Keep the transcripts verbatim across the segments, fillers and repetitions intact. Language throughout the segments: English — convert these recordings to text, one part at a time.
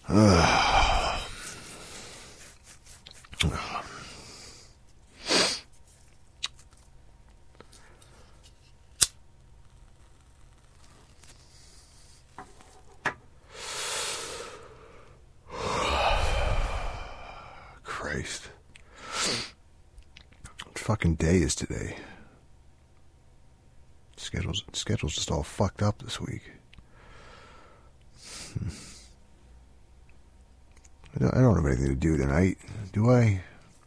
Uh, Christ. What fucking day is today? Schedule's, schedule's just all fucked up this week. Hmm. I don't, I don't have anything to do tonight, do I?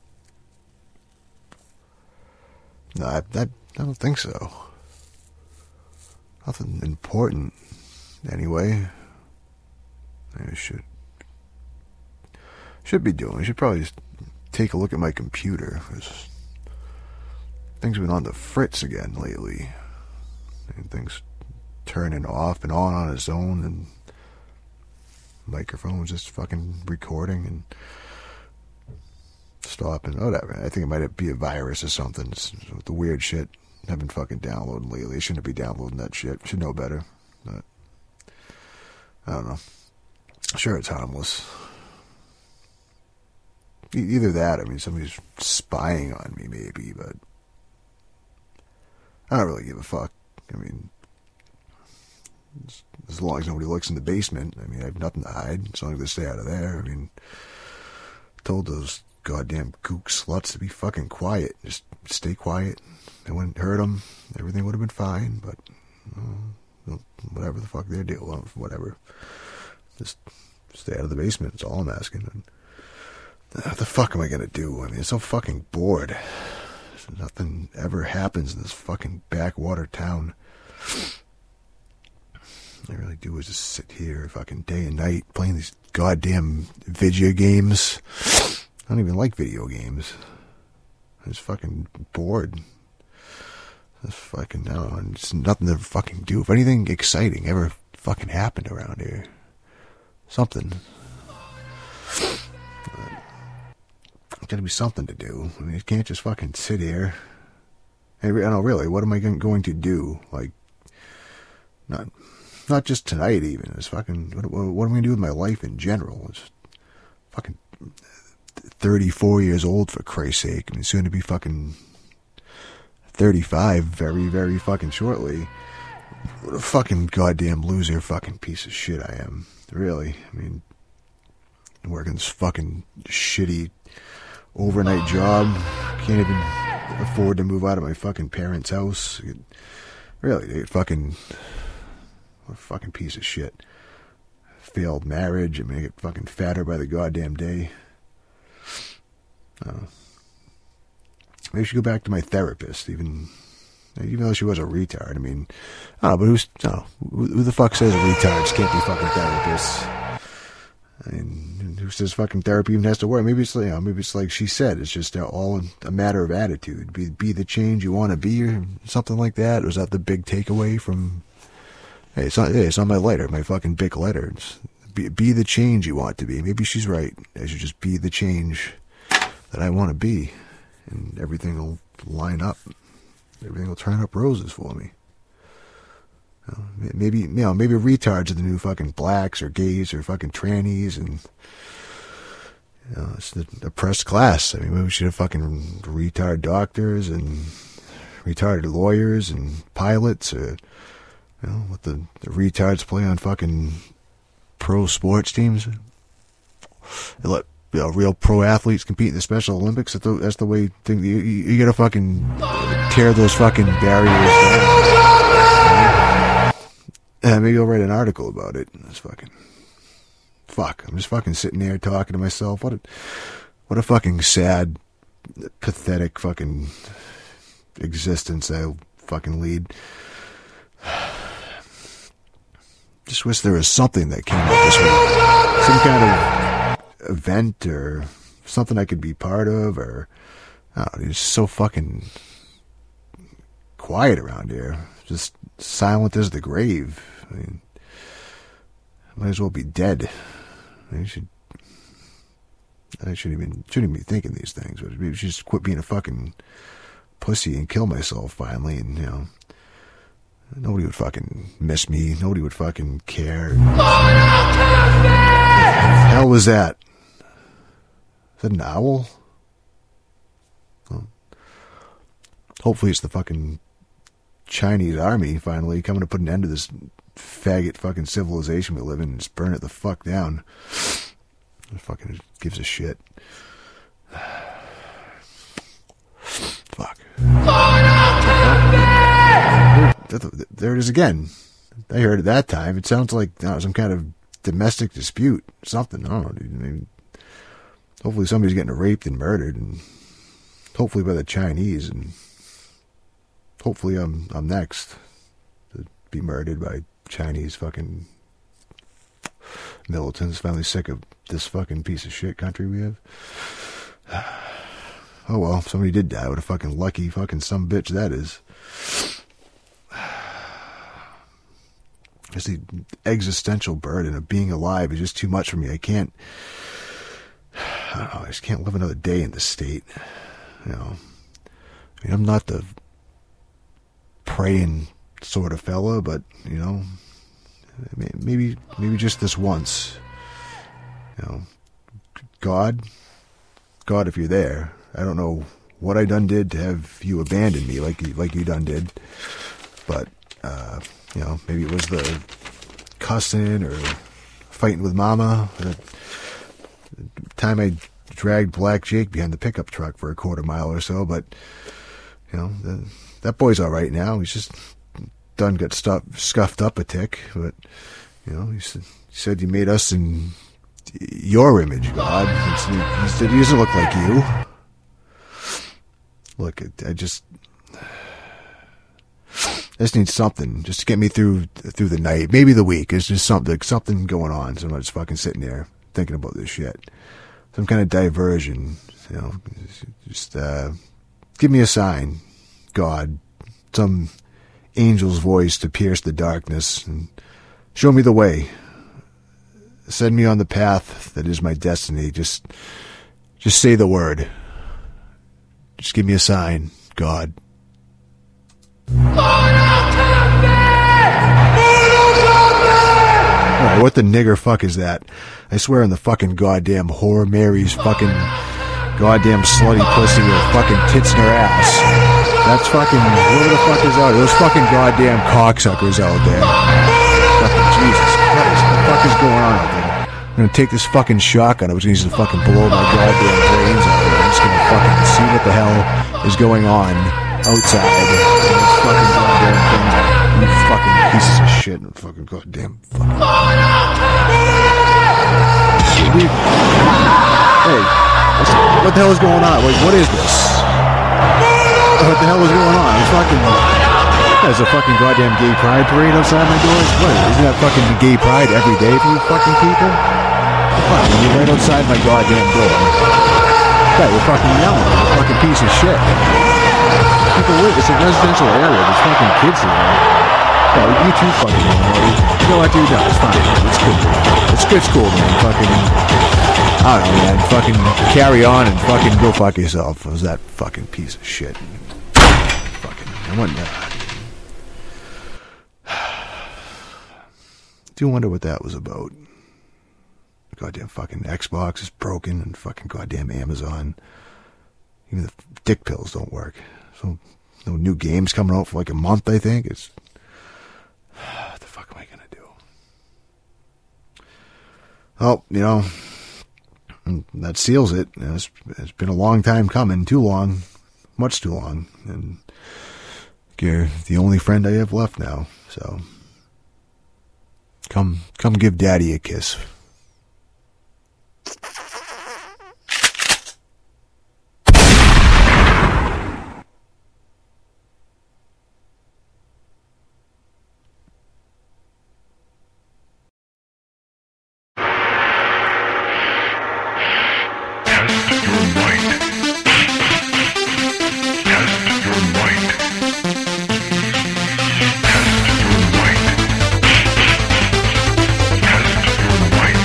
No, I, I, I don't think so. Nothing important, anyway. I should should be doing. I should probably just take a look at my computer, because things have been on the fritz again lately. And things turning off and on on its own, and microphone's just fucking recording and stopping. Whatever. I think it might be a virus or something. It's the weird shit I've been fucking downloading lately. I shouldn't be downloading that shit. Should know better. But I don't know. Sure, it's harmless. E- either that, I mean, somebody's spying on me, maybe, but I don't really give a fuck. I mean, as long as nobody looks in the basement, I mean, I have nothing to hide, as long as they stay out of there. I mean, told those goddamn kook sluts to be fucking quiet. Just stay quiet. They wouldn't hurt them. Everything would have been fine, but uh, whatever the fuck they're doing, whatever. Just stay out of the basement, that's all I'm asking. And what the fuck am I gonna do? I mean, it's so fucking bored. Nothing ever happens in this fucking backwater town. I really do is just sit here fucking day and night playing these goddamn video games. I don't even like video games. I'm just fucking bored. Just fucking, I don't know, there's nothing to fucking do. If anything exciting ever fucking happened around here, something. There's gotta be something to do. I mean, you can't just fucking sit here. I don't know, really, what am I going to do? Like, not... Not just tonight, even. It's fucking. What, what am I going to do with my life in general? It's fucking thirty-four years old, for Christ's sake. I mean, soon to be fucking thirty-five very, very fucking shortly. What a fucking goddamn loser fucking piece of shit I am. Really. I mean, working this fucking shitty overnight job. Can't even afford to move out of my fucking parents' house. Really, dude, fucking... What a fucking piece of shit. Failed marriage. I mean, I get fucking fatter by the goddamn day. I don't know. Maybe I should go back to my therapist, even even though she was a retard. I mean, I don't know, but who's, I don't know, who, who the fuck says retards can't be fucking therapists? I mean, who says fucking therapy even has to work? Maybe it's like, you know, maybe it's like she said, it's just all a matter of attitude. Be, be the change you want to be, or something like that. Was that the big takeaway from... Hey, it's on, hey, it's on my letter, my fucking big letter. It's be, be the change you want to be. Maybe she's right. I should just be the change that I want to be. And everything will line up. Everything will turn up roses for me. You know, maybe, you know, maybe retards are the new fucking blacks or gays or fucking trannies, and, you know, it's the oppressed class. I mean, maybe we should have fucking retard doctors and retarded lawyers and pilots, or... You know, what the, the retards play on fucking pro sports teams. They let, you know, real pro athletes compete in the Special Olympics. That's the, that's the way thing. You, you, you gotta fucking tear those fucking barriers down. Uh, maybe I'll write an article about it. It's fucking... Fuck. I'm just fucking sitting there talking to myself. What a, what a fucking sad, pathetic fucking existence I fucking lead. Just wish there was something that came out this week. Some kind of event or something I could be part of, or... I don't know, it's so fucking quiet around here. Just silent as the grave. I mean, I might as well be dead. I should... I shouldn't even, shouldn't even be thinking these things, but maybe I should just quit being a fucking pussy and kill myself finally, and, you know... Nobody would fucking miss me. Nobody would fucking care. hell was that? Is that an owl? Well, hopefully it's the fucking Chinese army finally coming to put an end to this faggot fucking civilization we live in and just burn it the fuck down. It fucking gives a shit. Fuck. There it is again. I heard it that time. It sounds like you know, some kind of domestic dispute. Something. I don't know. Dude. I mean, hopefully somebody's getting raped and murdered, and hopefully by the Chinese, and hopefully I'm I'm next to be murdered by Chinese fucking militants. Finally sick of this fucking piece of shit country we have. Oh well, if somebody did die, what a fucking lucky fucking some bitch that is. Just the existential burden of being alive is just too much for me. I can't, I don't know, I just can't live another day in this state. You know, I mean, I'm not the praying sort of fella, but, you know, maybe, maybe just this once, you know, God, God, if you're there, I don't know what I done did to have you abandon me like you, like you done did, but, uh, you know, maybe it was the cussing or fighting with Mama. The time I dragged Black Jake behind the pickup truck for a quarter mile or so, but, you know, the, that boy's all right now. He's just done got stuff, scuffed up a tick, but, you know, he said, he said you made us in your image, God. He said he doesn't look like you. Look, I just... I just need something just to get me through through the night, maybe the week. It's just something something going on. So I'm not just fucking sitting there thinking about this shit. Some kind of diversion, you know. Just uh, give me a sign, God, some angel's voice to pierce the darkness and show me the way. Send me on the path that is my destiny. Just, just say the word. Just give me a sign, God. Alright, what the nigger fuck is that? I swear on the fucking goddamn whore Mary's fucking goddamn slutty pussy with fucking tits in her ass. That's fucking, whoever the fuck is out there? Those fucking goddamn cocksuckers out there. Fucking Jesus Christ, what the fuck is going on out there? I'm gonna take this fucking shotgun. I was gonna use it to fucking blow my goddamn brains out there. I'm just gonna fucking see what the hell is going on outside this fucking goddamn thing. You fucking pieces of shit and fucking goddamn fucking. Hey, what the hell is going on? Like, what is this? What the hell is going on? It's fucking. There's a fucking goddamn gay pride parade outside my door. What? Isn't that fucking gay pride every day for you fucking people? Fuck, you're right outside my goddamn door. Yeah, you're fucking yelling. You're a fucking piece of shit. People live. It's a residential area. There's fucking kids here. Yeah, you too fucking annoying. You know what, dude? No, it's fine. It's good. It's good school, man. Fucking. I don't know, man. Fucking carry on and fucking go fuck yourself. It was that fucking piece of shit. Fucking. I wouldn't. Uh, do wonder what that was about. Goddamn fucking Xbox is broken and fucking goddamn Amazon. Even the dick pills don't work. So no new games coming out for like a month, I think. It's what the fuck am I gonna do? Oh, you know, that seals it. It's, it's been a long time coming, too long, much too long, and you're the only friend I have left now. So come, come, give Daddy a kiss. White.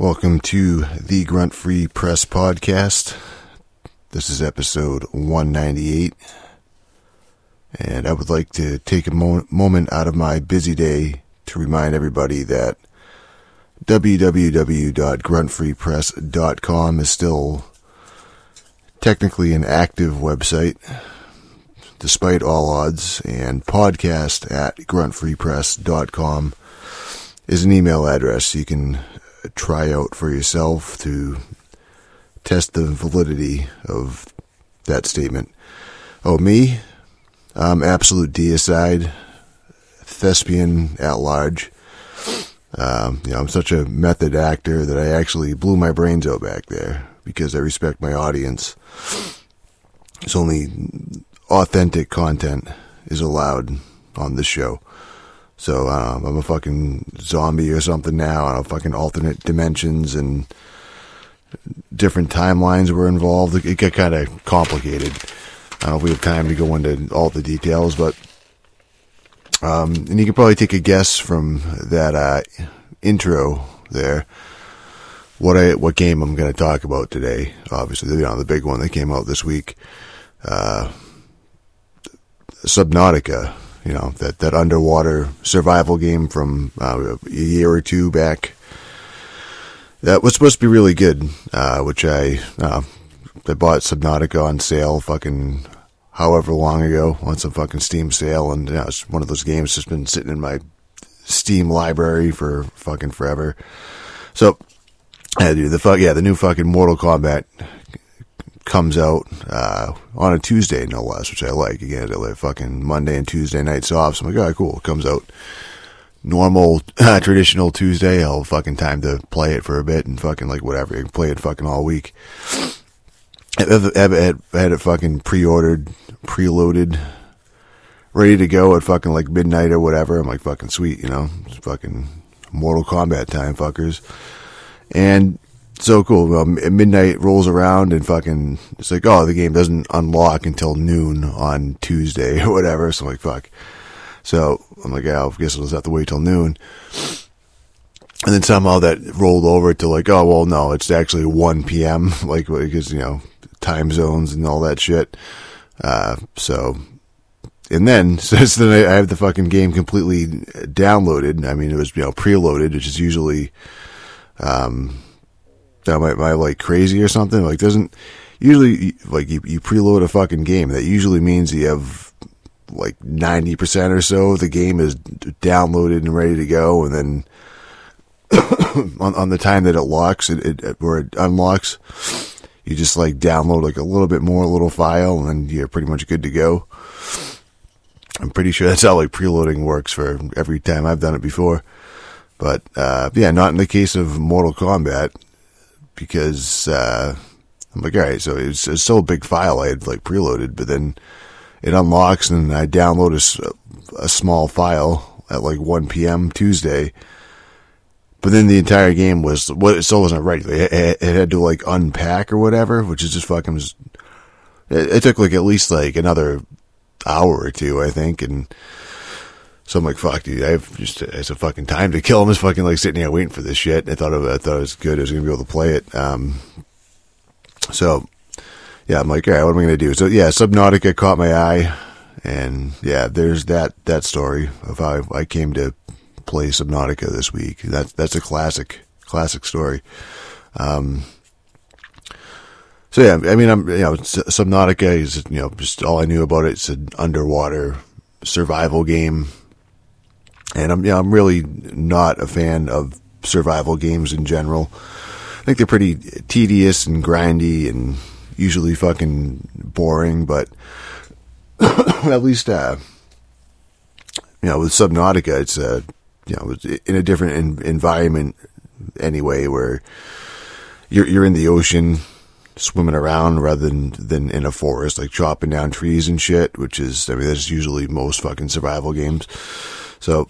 Welcome to the Grunt Free Press Podcast. This is episode one ninety-eight. And I would like to take a mo- moment out of my busy day to remind everybody that w w w dot grunt free press dot com is still technically an active website, despite all odds, and podcast at grunt free press dot com is an email address you can try out for yourself to test the validity of that statement. Oh, me? I'm absolute deicide, thespian at large. Um, you know, I'm such a method actor that I actually blew my brains out back there because I respect my audience. It's only authentic content is allowed on this show. So um, I'm a fucking zombie or something now. I don't know, fucking alternate dimensions and different timelines were involved. It got kind of complicated. I don't know if we have time to go into all the details, but um, and you can probably take a guess from that uh, intro there what I what game I'm going to talk about today. Obviously, you know, the big one that came out this week, uh, Subnautica. You know, that, that underwater survival game from uh, a year or two back. That was supposed to be really good, uh, which I, uh, I bought Subnautica on sale fucking however long ago on some fucking Steam sale. And you know, it's one of those games that's been sitting in my Steam library for fucking forever. So, yeah, dude, the fuck, yeah, the new fucking Mortal Kombat comes out uh, on a Tuesday, no less, which I like. Again, I like fucking Monday and Tuesday nights off, so I'm like, all right, cool. It comes out normal, uh, traditional Tuesday. I'll fucking time to play it for a bit and fucking like whatever. You can play it fucking all week. I had, had, had it fucking pre-ordered, preloaded, ready to go at fucking like midnight or whatever. I'm like, fucking sweet, you know, it's fucking Mortal Kombat time, fuckers. And so cool. Well, midnight rolls around and fucking, it's like, oh, the game doesn't unlock until noon on Tuesday or whatever. So I'm like, fuck. So I'm like, yeah, I guess I'll just have to wait till noon. And then somehow that rolled over to like, oh, well, no, it's actually one p.m. like, because, you know, time zones and all that shit. Uh, so, and then, so then I have the fucking game completely downloaded. I mean, it was, you know, preloaded, which is usually, um, Am I, am I like crazy or something? Like, doesn't usually like you, you preload a fucking game. That usually means you have like ninety percent or so of the game is downloaded and ready to go, and then on, on the time that it locks, it, it or it unlocks, you just like download like a little bit more little file, and then you're pretty much good to go. I'm pretty sure that's how like preloading works for every time I've done it before. But uh, yeah, not in the case of Mortal Kombat. Because, uh, I'm like, all right, so it's, it's still a big file I had, like, preloaded, but then it unlocks and I download a, a small file at, like, one p.m. Tuesday, but then the entire game was, well, it still wasn't ready. It, it, it had to, like, unpack or whatever, which is just fucking, it, it took, like, at least, like, another hour or two, I think, and so I'm like, fuck, dude, I have just it's a fucking time to kill. I'm just fucking like sitting here waiting for this shit. I thought it, I thought it was good. I was gonna be able to play it. Um, so yeah, I'm like, all right, what am I gonna do? So yeah, Subnautica caught my eye, and yeah, there's that that story of how I came to play Subnautica this week. That's that's a classic classic story. Um, so yeah, I mean, I'm you know, Subnautica is you know just all I knew about it. It's an underwater survival game. And I'm, yeah, I'm really not a fan of survival games in general. I think they're pretty tedious and grindy and usually fucking boring, but at least, uh, you know, with Subnautica, it's, uh, you know, it's in a different in- environment anyway, where you're, you're in the ocean swimming around rather than, than in a forest, like chopping down trees and shit, which is, I mean, that's usually most fucking survival games. So,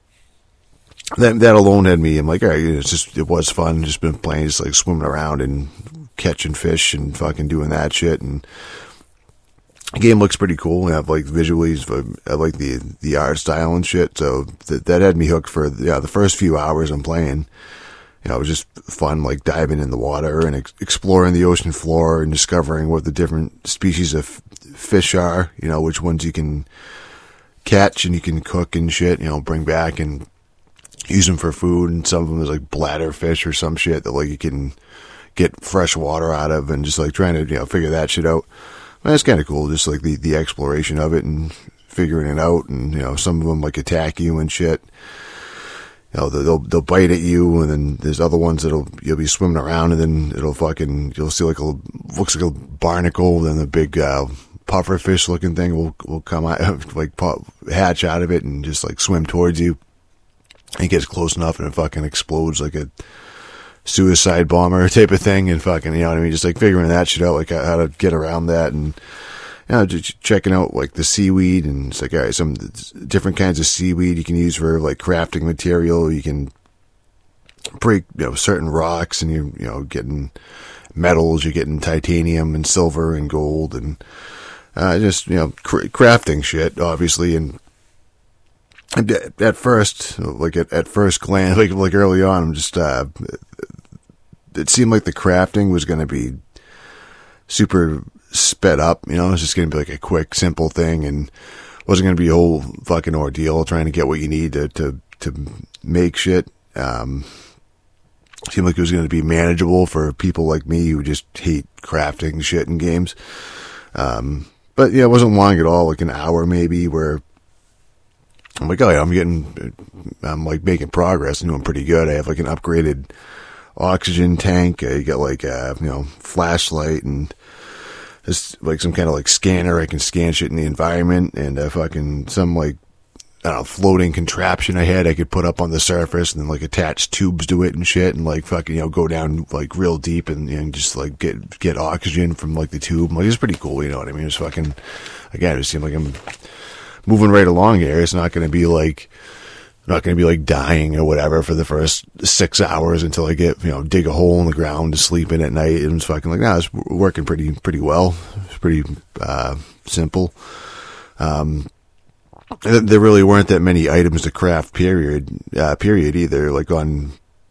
That that alone had me. I'm like, all right, it's just it was fun. Just been playing, just like swimming around and catching fish and fucking doing that shit. And the game looks pretty cool. I have like visually, I like the the art style and shit. So that that had me hooked for yeah the first few hours I'm playing. you know, it was just fun, like diving in the water and ex- exploring the ocean floor and discovering what the different species of f- fish are, you know, which ones you can catch and you can cook and shit, you know, bring back and use them for food. And some of them is like bladder fish or some shit that like you can get fresh water out of, and just like trying to, you know, figure that shit out. Well, that's kind of cool, just like the, the exploration of it and figuring it out. And, you know, some of them like attack you and shit. You know, they'll, they'll bite at you, and then there's other ones that'll, you'll be swimming around, and then it'll fucking, you'll see like a, looks like a barnacle, then the big, uh, puffer fish looking thing will, will come out, like pop, hatch out of it and just like swim towards you. And it gets close enough and it fucking explodes like a suicide bomber type of thing, and fucking, you know what I mean? Just like figuring that shit out, like how to get around that, and, you know, just checking out like the seaweed, and it's like, all right, some different kinds of seaweed you can use for like crafting material. You can break, you know, certain rocks, and you're, you know, getting metals, you're getting titanium and silver and gold, and, uh, just, you know, cr- crafting shit, obviously. And at, at first, like at, at first glance, like, like early on, I'm just, uh, it seemed like the crafting was going to be super sped up, you know, it's just going to be like a quick, simple thing, and wasn't going to be a whole fucking ordeal trying to get what you need to, to, to make shit. Um, seemed like it was going to be manageable for people like me who just hate crafting shit in games. Um, but yeah, it wasn't long at all, like an hour maybe, where I'm like, oh yeah, I'm getting, I'm like making progress and doing pretty good. I have like an upgraded oxygen tank. I got like a, you know, flashlight, and just like some kind of like scanner. I can scan shit in the environment, and uh, fucking some like, I don't know, floating contraption I had I could put up on the surface and then like attach tubes to it and shit, and like fucking, you know, go down like real deep and, and just like get, get oxygen from like the tube. Like, it's pretty cool, you know what I mean? It's fucking, again, it seemed like I'm moving right along here. It's not going to be like, not going to be like dying or whatever for the first six hours until I get, you know, dig a hole in the ground to sleep in at night. And it's fucking like, nah, it's working pretty, pretty well. It's pretty, uh, simple. Um, there really weren't that many items to craft, period, uh, period either. Like on,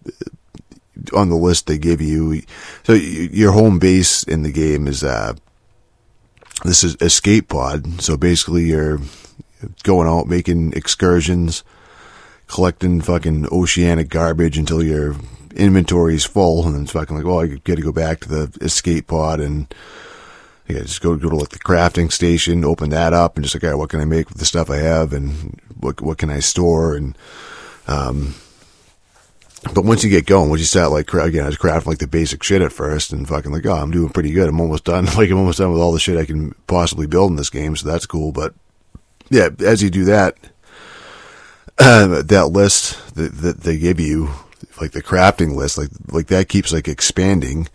on the list they give you. So your home base in the game is, uh, this is escape pod. So basically you're going out, making excursions, collecting fucking oceanic garbage until your inventory is full, and then it's fucking like, well, I got to go back to the escape pod, and yeah, just go go to like the crafting station, open that up, and just like, all right, what can I make with the stuff I have, and what what can I store, and um. But once you get going, once you start like, again, I was crafting like the basic shit at first, and fucking like, oh, I'm doing pretty good. I'm almost done. Like, I'm almost done with all the shit I can possibly build in this game, so that's cool. But yeah, as you do that, uh, that list that, that they give you, like the crafting list, like like that keeps like expanding.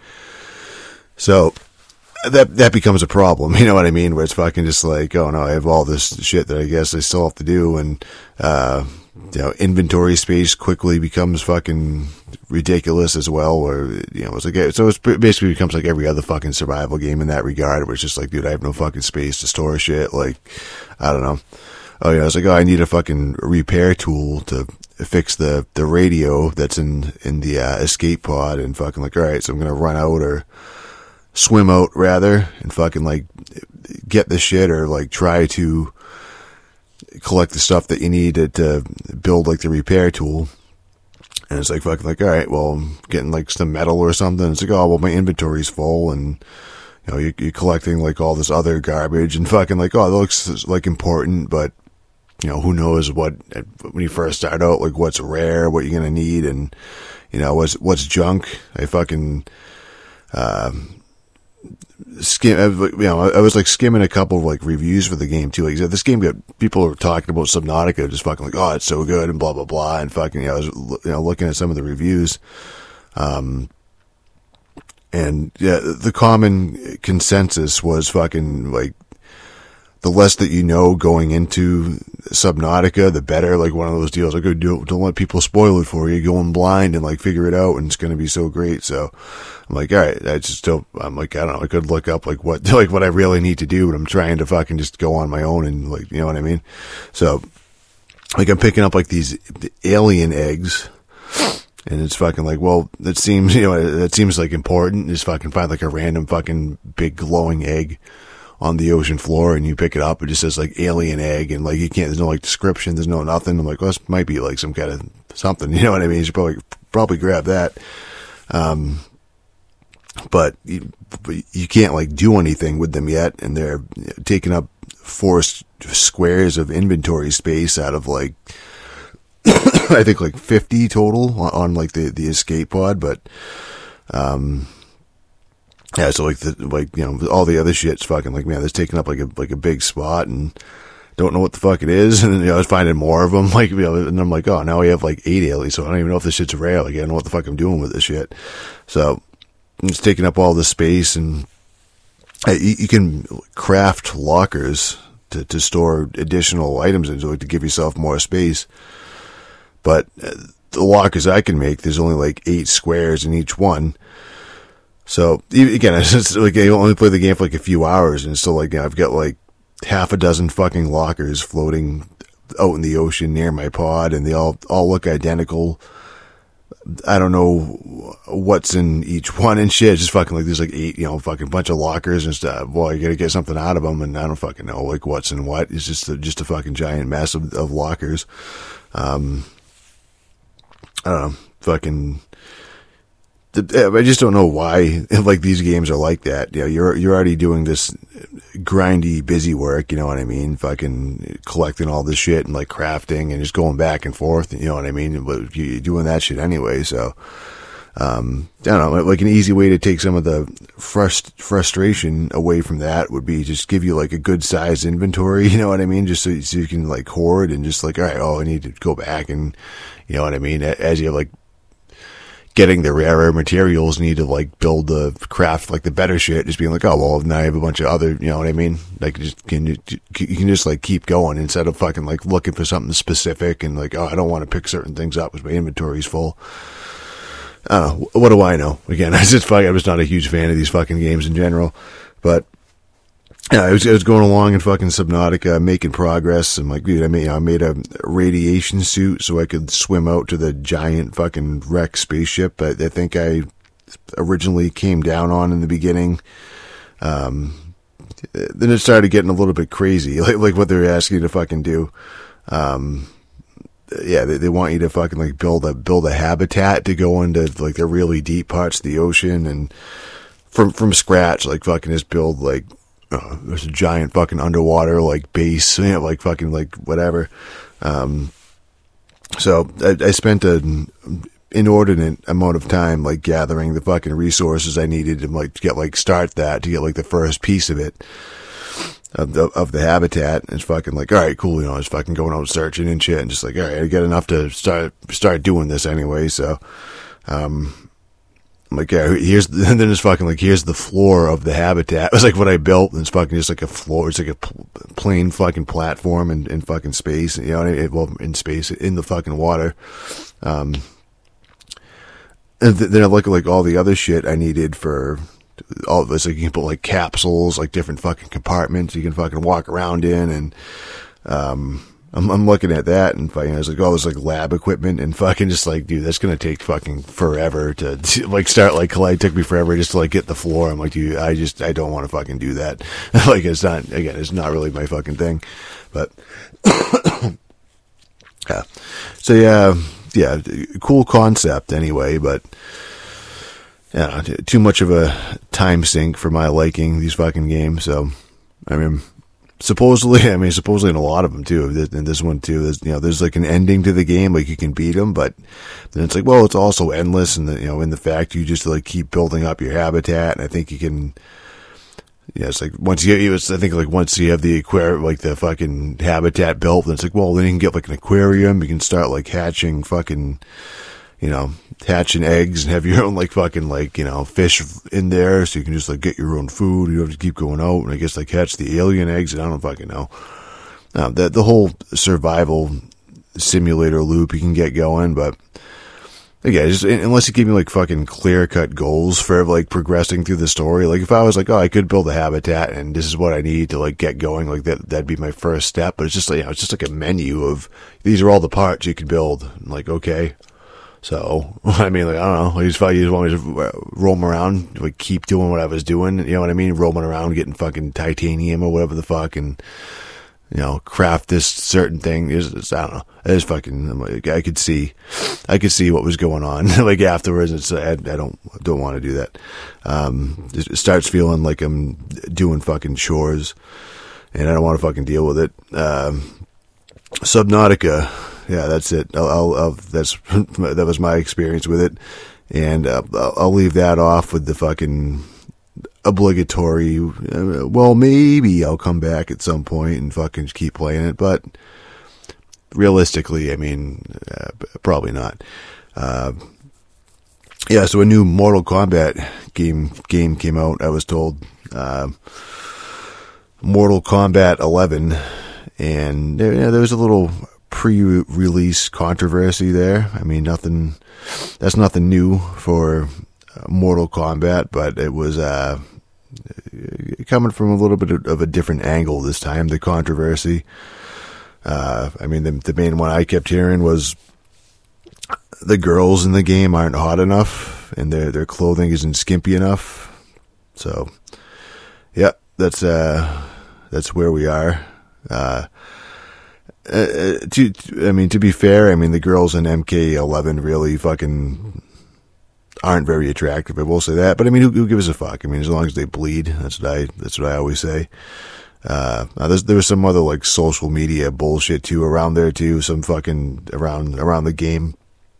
So that that becomes a problem. You know what I mean? Where it's fucking just like, oh no, I have all this shit that I guess I still have to do, and uh, you know, inventory space quickly becomes fucking ridiculous as well. Or, you know, it's like, so it's basically becomes like every other fucking survival game in that regard, where it's just like, dude, I have no fucking space to store shit. Like, I don't know. Oh yeah, I was like, oh, I need a fucking repair tool to fix the, the radio that's in, in the, uh, escape pod, and fucking like, alright, so I'm gonna run out or swim out rather, and fucking like get the shit, or like try to collect the stuff that you need to, to build like the repair tool. And it's like fucking like, alright, well, I'm getting like some metal or something. It's like, oh, well, my inventory's full, and you know, you're, you're collecting like all this other garbage, and fucking like, oh, that looks like important, but you know, who knows what, when you first start out, like what's rare, what you're going to need, and, you know, what's, what's junk. I fucking, um, skim, you know, I was like skimming a couple of like reviews for the game too. Like, this game got, people were talking about Subnautica, just fucking like, oh, it's so good, and blah, blah, blah. And fucking, you know, I was, you know, looking at some of the reviews. Um, and yeah, the common consensus was fucking like, the less that you know going into Subnautica, the better. Like one of those deals, like, don't, don't let people spoil it for you. Go in blind and like figure it out, and it's going to be so great. So I'm like, all right, I just don't, I'm like, I don't know, I could look up like what, like what I really need to do, but I'm trying to fucking just go on my own, and like, you know what I mean? So like, I'm picking up like these alien eggs, And it's fucking like, well, it seems, you know, that seems like important. Just fucking find like a random fucking big glowing egg on the ocean floor, and you pick it up. It just says like alien egg, and like you can't. There's no like description. There's no nothing. I'm like, well, this might be like some kind of something. You know what I mean? You should probably probably grab that. Um, but you, you can't like do anything with them yet, and they're taking up four squares of inventory space out of like. I think like fifty total on, on like the, the escape pod, but, um, yeah, so like the, like, you know, all the other shit's fucking like, man, that's taking up like a, like a big spot and don't know what the fuck it is. And then, you know, I was finding more of them, like, you know, and I'm like, oh, now we have like eight aliens, so I don't even know if this shit's rare. Like, I don't know what the fuck I'm doing with this shit. So it's taking up all this space, and uh, you, you can craft lockers to, to store additional items into it to give yourself more space. But the lockers I can make, there's only like eight squares in each one. So again, it's just like I only play the game for like a few hours, and still like, you know, I've got like half a dozen fucking lockers floating out in the ocean near my pod, and they all all look identical. I don't know what's in each one and shit. It's just fucking like there's like eight, you know, fucking bunch of lockers and stuff. Well, you gotta get something out of them, and I don't fucking know like what's in what. It's just a, just a fucking giant mess of, of lockers. Um. I don't know, fucking, I just don't know why, like, these games are like that. You know, you're, you're already doing this grindy, busy work, you know what I mean? Fucking collecting all this shit and, like, crafting and just going back and forth, you know what I mean? But you're doing that shit anyway, so, um, I don't know, like, an easy way to take some of the frust- frustration away from that would be just give you, like, a good-sized inventory, you know what I mean? Just so, so you can, like, hoard and just, like, all right, oh, I need to go back and, you know what I mean? As you're like getting the rarer materials, need to like build the craft, like the better shit. Just being like, oh well, now I have a bunch of other, you know what I mean? Like, just can you, you can just like keep going instead of fucking like looking for something specific and like, oh, I don't want to pick certain things up because my inventory's full. I don't know. What do I know? Again, I just fucking, I'm just not a huge fan of these fucking games in general, but. Yeah, I was, I was going along in fucking Subnautica, making progress. I'm like, dude, I made, you know, I made a radiation suit so I could swim out to the giant fucking wreck spaceship I, I think I originally came down on in the beginning. Um, then it started getting a little bit crazy, like, like what they were asking you to fucking do. Um, yeah, they, they want you to fucking like build a, build a habitat to go into like the really deep parts of the ocean and from, from scratch, like fucking just build like, Uh, there's a giant fucking underwater like base, you know, like fucking like whatever. Um, so I, I spent an inordinate amount of time like gathering the fucking resources I needed to like get like start that to get like the first piece of it of the of the habitat. And it's fucking like, all right, cool, you know, I was fucking going out searching and shit, and just like, all right, I got enough to start start doing this anyway. So, um. I'm like, yeah, here's, and then it's fucking like, here's the floor of the habitat. It was like what I built, and it's fucking just like a floor. It's like a pl- plain fucking platform in, in fucking space, you know, it, well, in space, in the fucking water. Um, and th- then I look at like all the other shit I needed for all of this. Like, you can put like capsules, like different fucking compartments you can fucking walk around in, and, um, I'm, I'm looking at that and fucking, I was like, oh, there's like lab equipment and fucking just like, dude, that's going to take fucking forever to, to like start like collide. It took me forever just to like get the floor. I'm like, dude, I just, I don't want to fucking do that. Like, it's not, again, it's not really my fucking thing, but yeah. So yeah, yeah, cool concept anyway, but yeah, too much of a time sink for my liking, these fucking games. So, I mean, supposedly, I mean, supposedly in a lot of them too, in this one too, there's, you know, there's like an ending to the game, like you can beat them, but then it's like, well, it's also endless, and the, you know, in the fact you just like keep building up your habitat, and I think you can, yeah, it's like once you get, it's, I think like once you have the aquarium, like the fucking habitat built, then it's like, well, then you can get like an aquarium, you can start like hatching fucking, you know, hatching eggs and have your own like fucking like, you know, fish in there, so you can just like get your own food. You don't have to keep going out and I guess like hatch the alien eggs, and I don't fucking know. Um, the, the whole survival simulator loop you can get going, but again, just unless you give me like fucking clear cut goals for like progressing through the story. Like if I was like, oh, I could build a habitat and this is what I need to like get going, like that, that'd be my first step. But it's just like, you know, it's just like a menu of these are all the parts you can build. I'm like, okay. So, I mean, like, I don't know. I just, I just want me to roam around, like, keep doing what I was doing. You know what I mean? Roaming around, getting fucking titanium or whatever the fuck, and, you know, craft this certain thing. It's, it's, I don't know. It is fucking, I'm like, I could see, I could see what was going on. Like, afterwards, it's, I, I don't, don't want to do that. Um, it starts feeling like I'm doing fucking chores, and I don't want to fucking deal with it. Um, Subnautica. Yeah, that's it. I'll, I'll, I'll, that's that was my experience with it, and uh, I'll, I'll leave that off with the fucking obligatory. Uh, well, maybe I'll come back at some point and fucking keep playing it, but realistically, I mean, uh, probably not. Uh, yeah, so a new Mortal Kombat game game came out. I was told uh, Mortal Kombat eleven, and there, you know, there was a little pre-release controversy there. I mean, nothing, that's nothing new for Mortal Kombat, but it was uh, coming from a little bit of a different angle this time, the controversy. Uh, I mean, the, the main one I kept hearing was the girls in the game aren't hot enough, and their their clothing isn't skimpy enough. So, yeah, that's uh, that's where we are. Uh, Uh, to, I mean, to be fair, I mean, the girls in M K eleven really fucking aren't very attractive. I will say that, but I mean, who, who gives a fuck? I mean, as long as they bleed, that's what I, that's what I always say. Uh, there's, there was some other like social media bullshit too around there too. Some fucking around, around the game.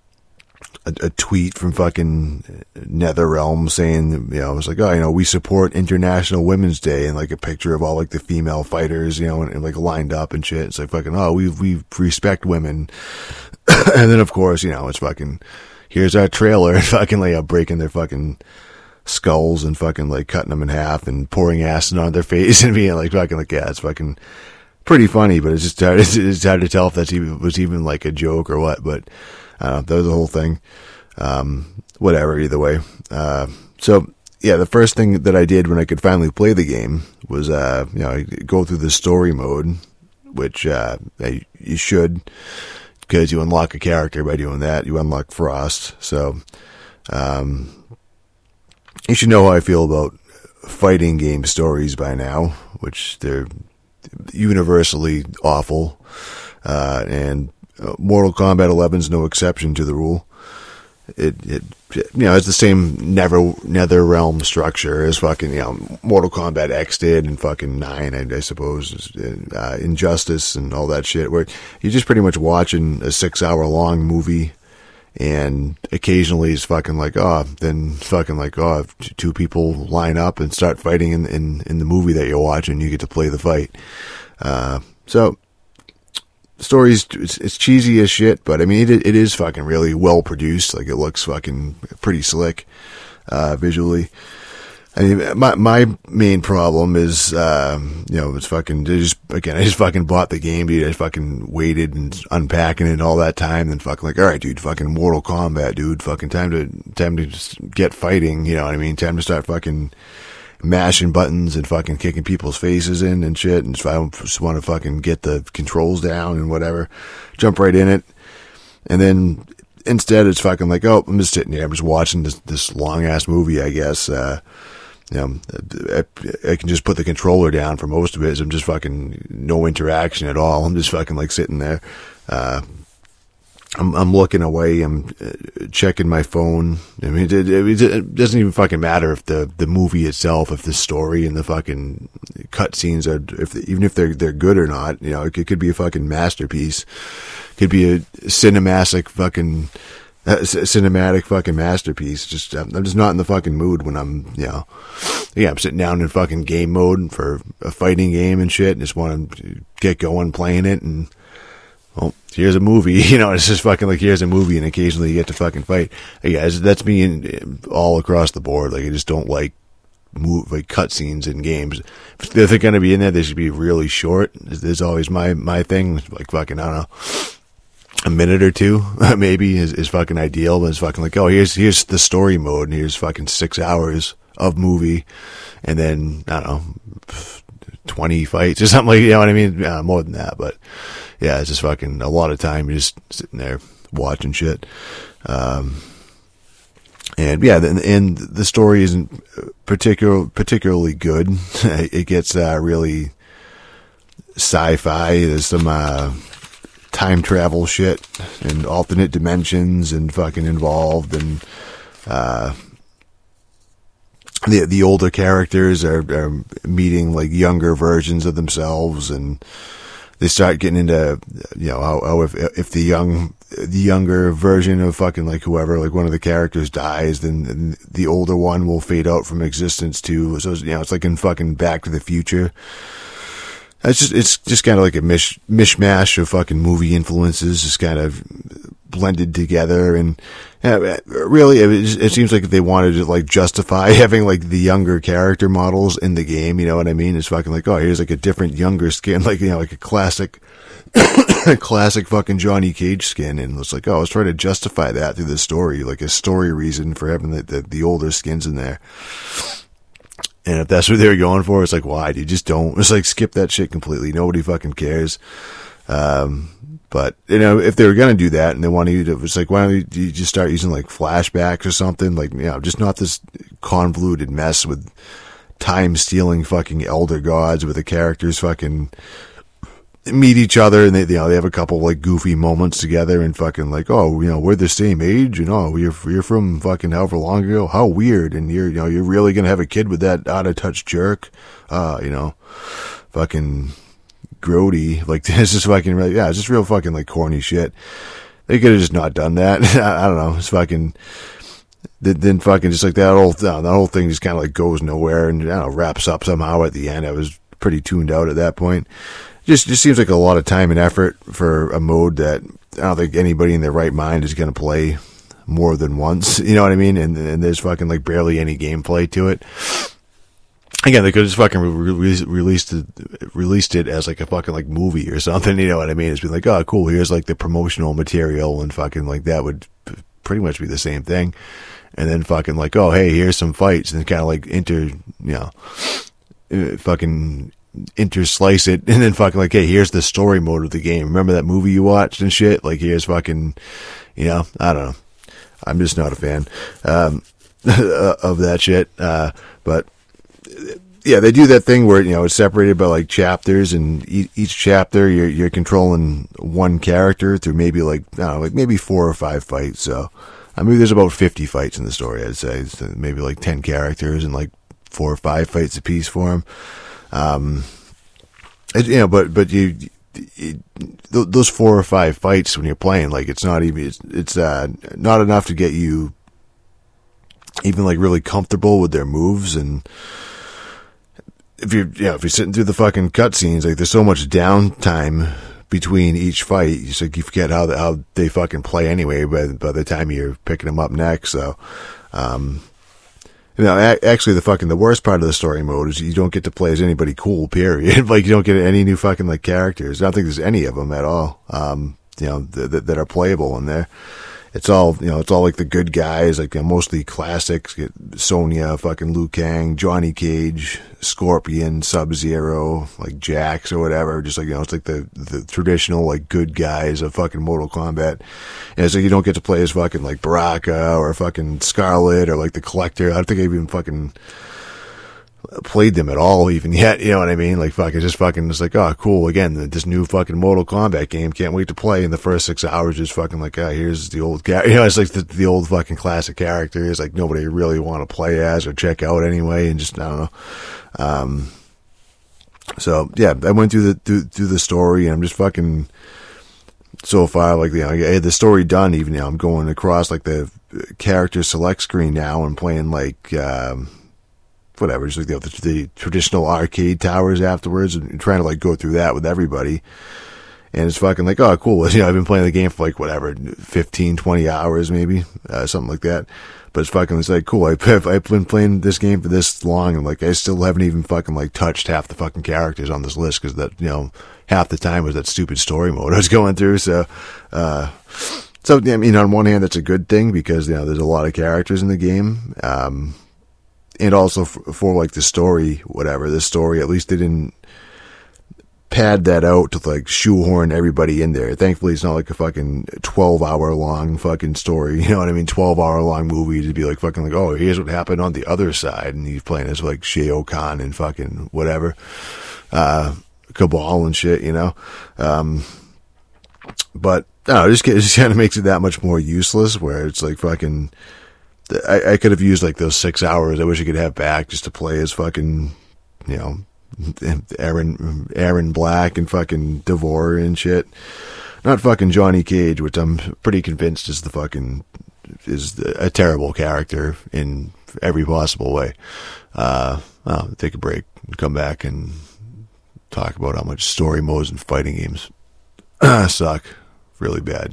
A, a tweet from fucking NetherRealm saying, you know, it was like, oh, you know, we support International Women's Day, and like a picture of all like the female fighters, you know, and, and like lined up and shit. It's like fucking, oh, we we respect women. And then of course, you know, it's fucking, here's our trailer, and fucking like breaking their fucking skulls and fucking like cutting them in half and pouring acid on their face and being like fucking like, yeah, it's fucking pretty funny, but it's just hard, it's hard to tell if that's even was even like a joke or what. But Uh, that was the whole thing. Um, whatever, either way. Uh, so, yeah, the first thing that I did when I could finally play the game was, uh, you know, go through the story mode, which, uh, you should, because you unlock a character by doing that. You unlock Frost. So, um, you should know how I feel about fighting game stories by now, which they're universally awful. Uh, and, Uh, Mortal Kombat eleven is no exception to the rule. It, it, you know, it's the same never NetherRealm structure as fucking, you know, Mortal Kombat X did, and fucking nine, I, I suppose, uh, Injustice and all that shit, where you're just pretty much watching a six hour long movie, and occasionally it's fucking like, oh, then fucking like, oh, if two people line up and start fighting in, in, in the movie that you're watching, you get to play the fight. Uh, so, story's, it's, it's cheesy as shit, but I mean, it, it is fucking really well produced. Like, it looks fucking pretty slick, uh, visually. I mean, my, my main problem is, um, you know, it's fucking, just, again, I just fucking bought the game, dude. I just fucking waited and unpacking it all that time, then fucking like, alright, dude, fucking Mortal Kombat, dude, fucking time to, time to just get fighting, you know what I mean? Time to start fucking mashing buttons and fucking kicking people's faces in and shit, and if I just want to fucking get the controls down and whatever, jump right in it. And then instead it's fucking like, oh, I'm just sitting here, I'm just watching this, this long ass movie, I guess. Uh, you know, I, I can just put the controller down for most of it, so I'm just fucking no interaction at all. I'm just fucking like sitting there. Uh, I'm, I'm looking away. I'm checking my phone. I mean, it, it, it doesn't even fucking matter if the, the movie itself, if the story and the fucking cutscenes are, if even if they're they're good or not. You know, it, it could be a fucking masterpiece. Could be a cinematic fucking uh, cinematic fucking masterpiece. Just I'm, I'm just not in the fucking mood when I'm, you know, yeah, I'm sitting down in fucking game mode for a fighting game and shit, and just want to get going playing it and. Well, here's a movie, you know, it's just fucking like, here's a movie, and occasionally you get to fucking fight. Hey guys, that's me in, in, all across the board. Like, I just don't like move, like cutscenes in games. If they're gonna be in there, they should be really short. There's always my, my thing. Like, fucking, I don't know, a minute or two, maybe, is, is fucking ideal. But it's fucking like, oh, here's, here's the story mode, and here's fucking six hours of movie, and then, I don't know, twenty fights or something like, you know what I mean? Uh, more than that, but. Yeah, it's just fucking a lot of time. You're just sitting there. watching shit. Um, and yeah, and, and the story isn't particular, particularly good. It gets uh, really sci-fi. There's some uh, time travel shit and alternate dimensions and fucking involved, and uh, the the older characters are, are meeting like younger versions of themselves, and they start getting into, you know, how, how if if the young the younger version of fucking like whoever, like one of the characters dies, then the older one will fade out from existence too. So, you know, it's like in fucking Back to the Future. It's just, it's just kind of like a mish, mishmash of fucking movie influences, just kind of blended together. And uh, really, it, it seems like they wanted to like justify having like the younger character models in the game. You know what I mean? It's fucking like, oh, here's like a different younger skin, like, you know, like a classic, classic fucking Johnny Cage skin. And it's like, oh, I was trying to justify that through the story, like a story reason for having the, the, the older skins in there. And if that's what they were going for, it's like, why? You just don't. It's like, skip that shit completely. Nobody fucking cares. Um, but, you know, if they were going to do that and they wanted you to, it's like, why don't you, you just start using like flashbacks or something? Like, you know, just not this convoluted mess with time stealing fucking elder gods where the characters fucking meet each other and they, you know, they have a couple like goofy moments together and fucking like, oh, you know, we're the same age, you know, you're, you're from fucking however long ago, how weird, and you're, you know, you're really gonna have a kid with that out of touch jerk, uh, you know, fucking grody, like this is fucking, really, yeah, it's just real fucking like corny shit. They could have just not done that. I don't know, it's fucking, then, then fucking just like that whole, that whole thing just kind of like goes nowhere and, I don't know, wraps up somehow at the end. I was pretty tuned out at that point. Just just seems like a lot of time and effort for a mode that I don't think anybody in their right mind is going to play more than once. You know what I mean? And, and there's fucking like barely any gameplay to it. Again, they could have just fucking re- released it, released it as like a fucking like movie or something. You know what I mean? It's been like, oh, cool. Here's like the promotional material, and fucking like that would pretty much be the same thing. And then fucking like, oh, hey, here's some fights, and kind of like inter, you know, fucking. interslice it, and then fucking like, hey, here's the story mode of the game. Remember that movie you watched and shit? Like, here's fucking, you know, I don't know. I'm just not a fan um, of that shit. Uh, but yeah, they do that thing where, you know, it's separated by like chapters, and e- each chapter you're you're controlling one character through maybe like, I don't know, like maybe four or five fights. So I mean, there's about fifty fights in the story. I'd say it's maybe like ten characters and like four or five fights a piece for them. Um, it, you know, but, but you, you, those four or five fights when you're playing, like, it's not even, it's, it's, uh, not enough to get you even, like, really comfortable with their moves. And if you're, you know, if you're sitting through the fucking cutscenes, like, there's so much downtime between each fight, it's like you forget how, the, how they fucking play anyway by, by the time you're picking them up next. So, um, You know, actually, the fucking, the worst part of the story mode is you don't get to play as anybody cool, period. Like, you don't get any new fucking, like, characters. I don't think there's any of them at all, um, you know, th- th- that are playable in there. It's all, you know, it's all like the good guys, like, you know, mostly classics. Get Sonya, fucking Liu Kang, Johnny Cage, Scorpion, Sub-Zero, like Jax or whatever. Just like, you know, it's like the, the traditional, like, good guys of fucking Mortal Kombat. And it's like you don't get to play as fucking, like, Baraka or fucking Scarlet or, like, the Collector. I don't think I've even fucking played them at all even yet, you know what I mean? Like, fucking, just fucking, it's like, oh, cool, again, this new fucking Mortal Kombat game, can't wait to play. In the first six hours, just fucking like, ah, oh, here's the old guy, you know, it's like the, the old fucking classic characters, like, nobody really want to play as or check out anyway, and just, I don't know. Um, so, yeah, I went through the, through, through the story, and I'm just fucking, so far, like, you know, I had the story done, even now, I'm going across, like, the character select screen now, and playing, like, um, whatever, just like, you know, the, the traditional arcade towers afterwards, and trying to like go through that with everybody. And it's fucking like, oh, cool. You know, I've been playing the game for like whatever, fifteen, twenty hours maybe, uh, something like that. But it's fucking, it's like, cool. I've, I've been playing this game for this long, and like, I still haven't even fucking like touched half the fucking characters on this list, because that, you know, half the time was that stupid story mode I was going through. So, uh, so, I mean, on one hand, that's a good thing, because, you know, there's a lot of characters in the game. Um, And also for, for like the story, whatever, the story, at least they didn't pad that out to like shoehorn everybody in there. Thankfully, it's not like a fucking twelve hour long fucking story. You know what I mean? twelve hour long movie to be like fucking like, oh, here's what happened on the other side. And he's playing as like Shao Kahn and fucking whatever, uh, Cabal and shit, you know? Um, but no, it just, it just kind of makes it that much more useless where it's like fucking, I, I could have used like those six hours I wish I could have back just to play as fucking, you know, Aaron, Aaron Black and fucking Devore and shit. Not fucking Johnny Cage, which I'm pretty convinced is the fucking, is a terrible character in every possible way. Uh, well, take a break and come back and talk about how much story modes and fighting games suck really bad.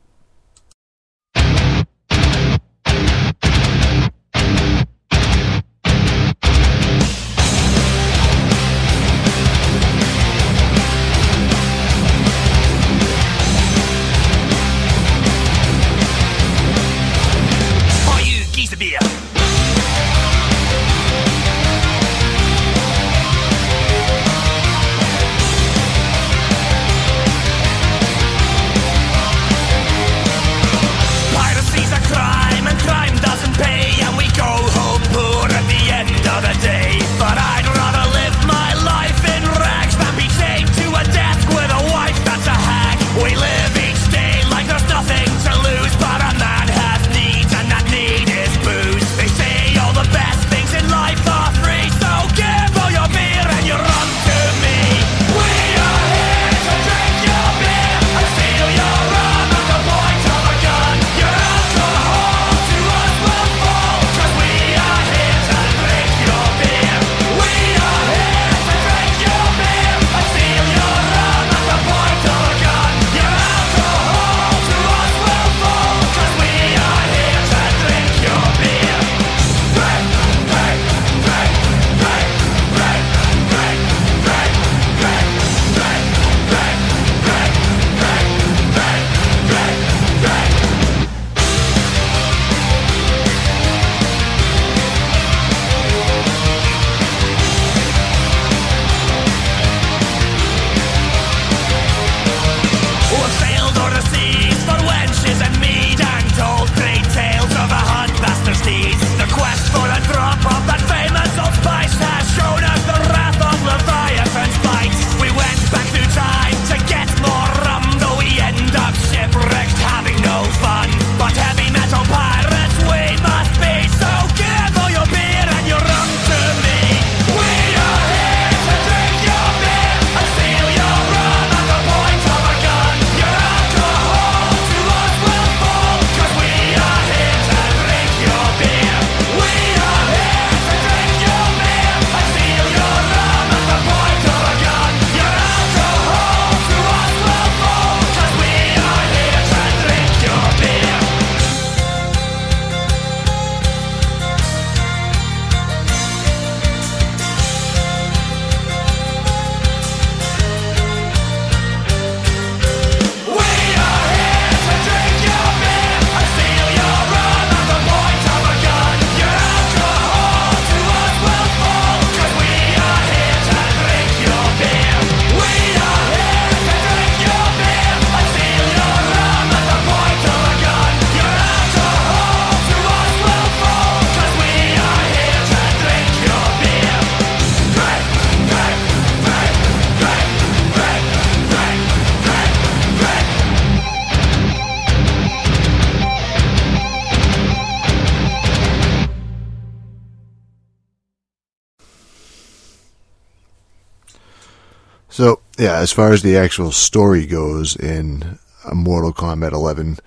So, yeah, as far as the actual story goes in Mortal Kombat eleven,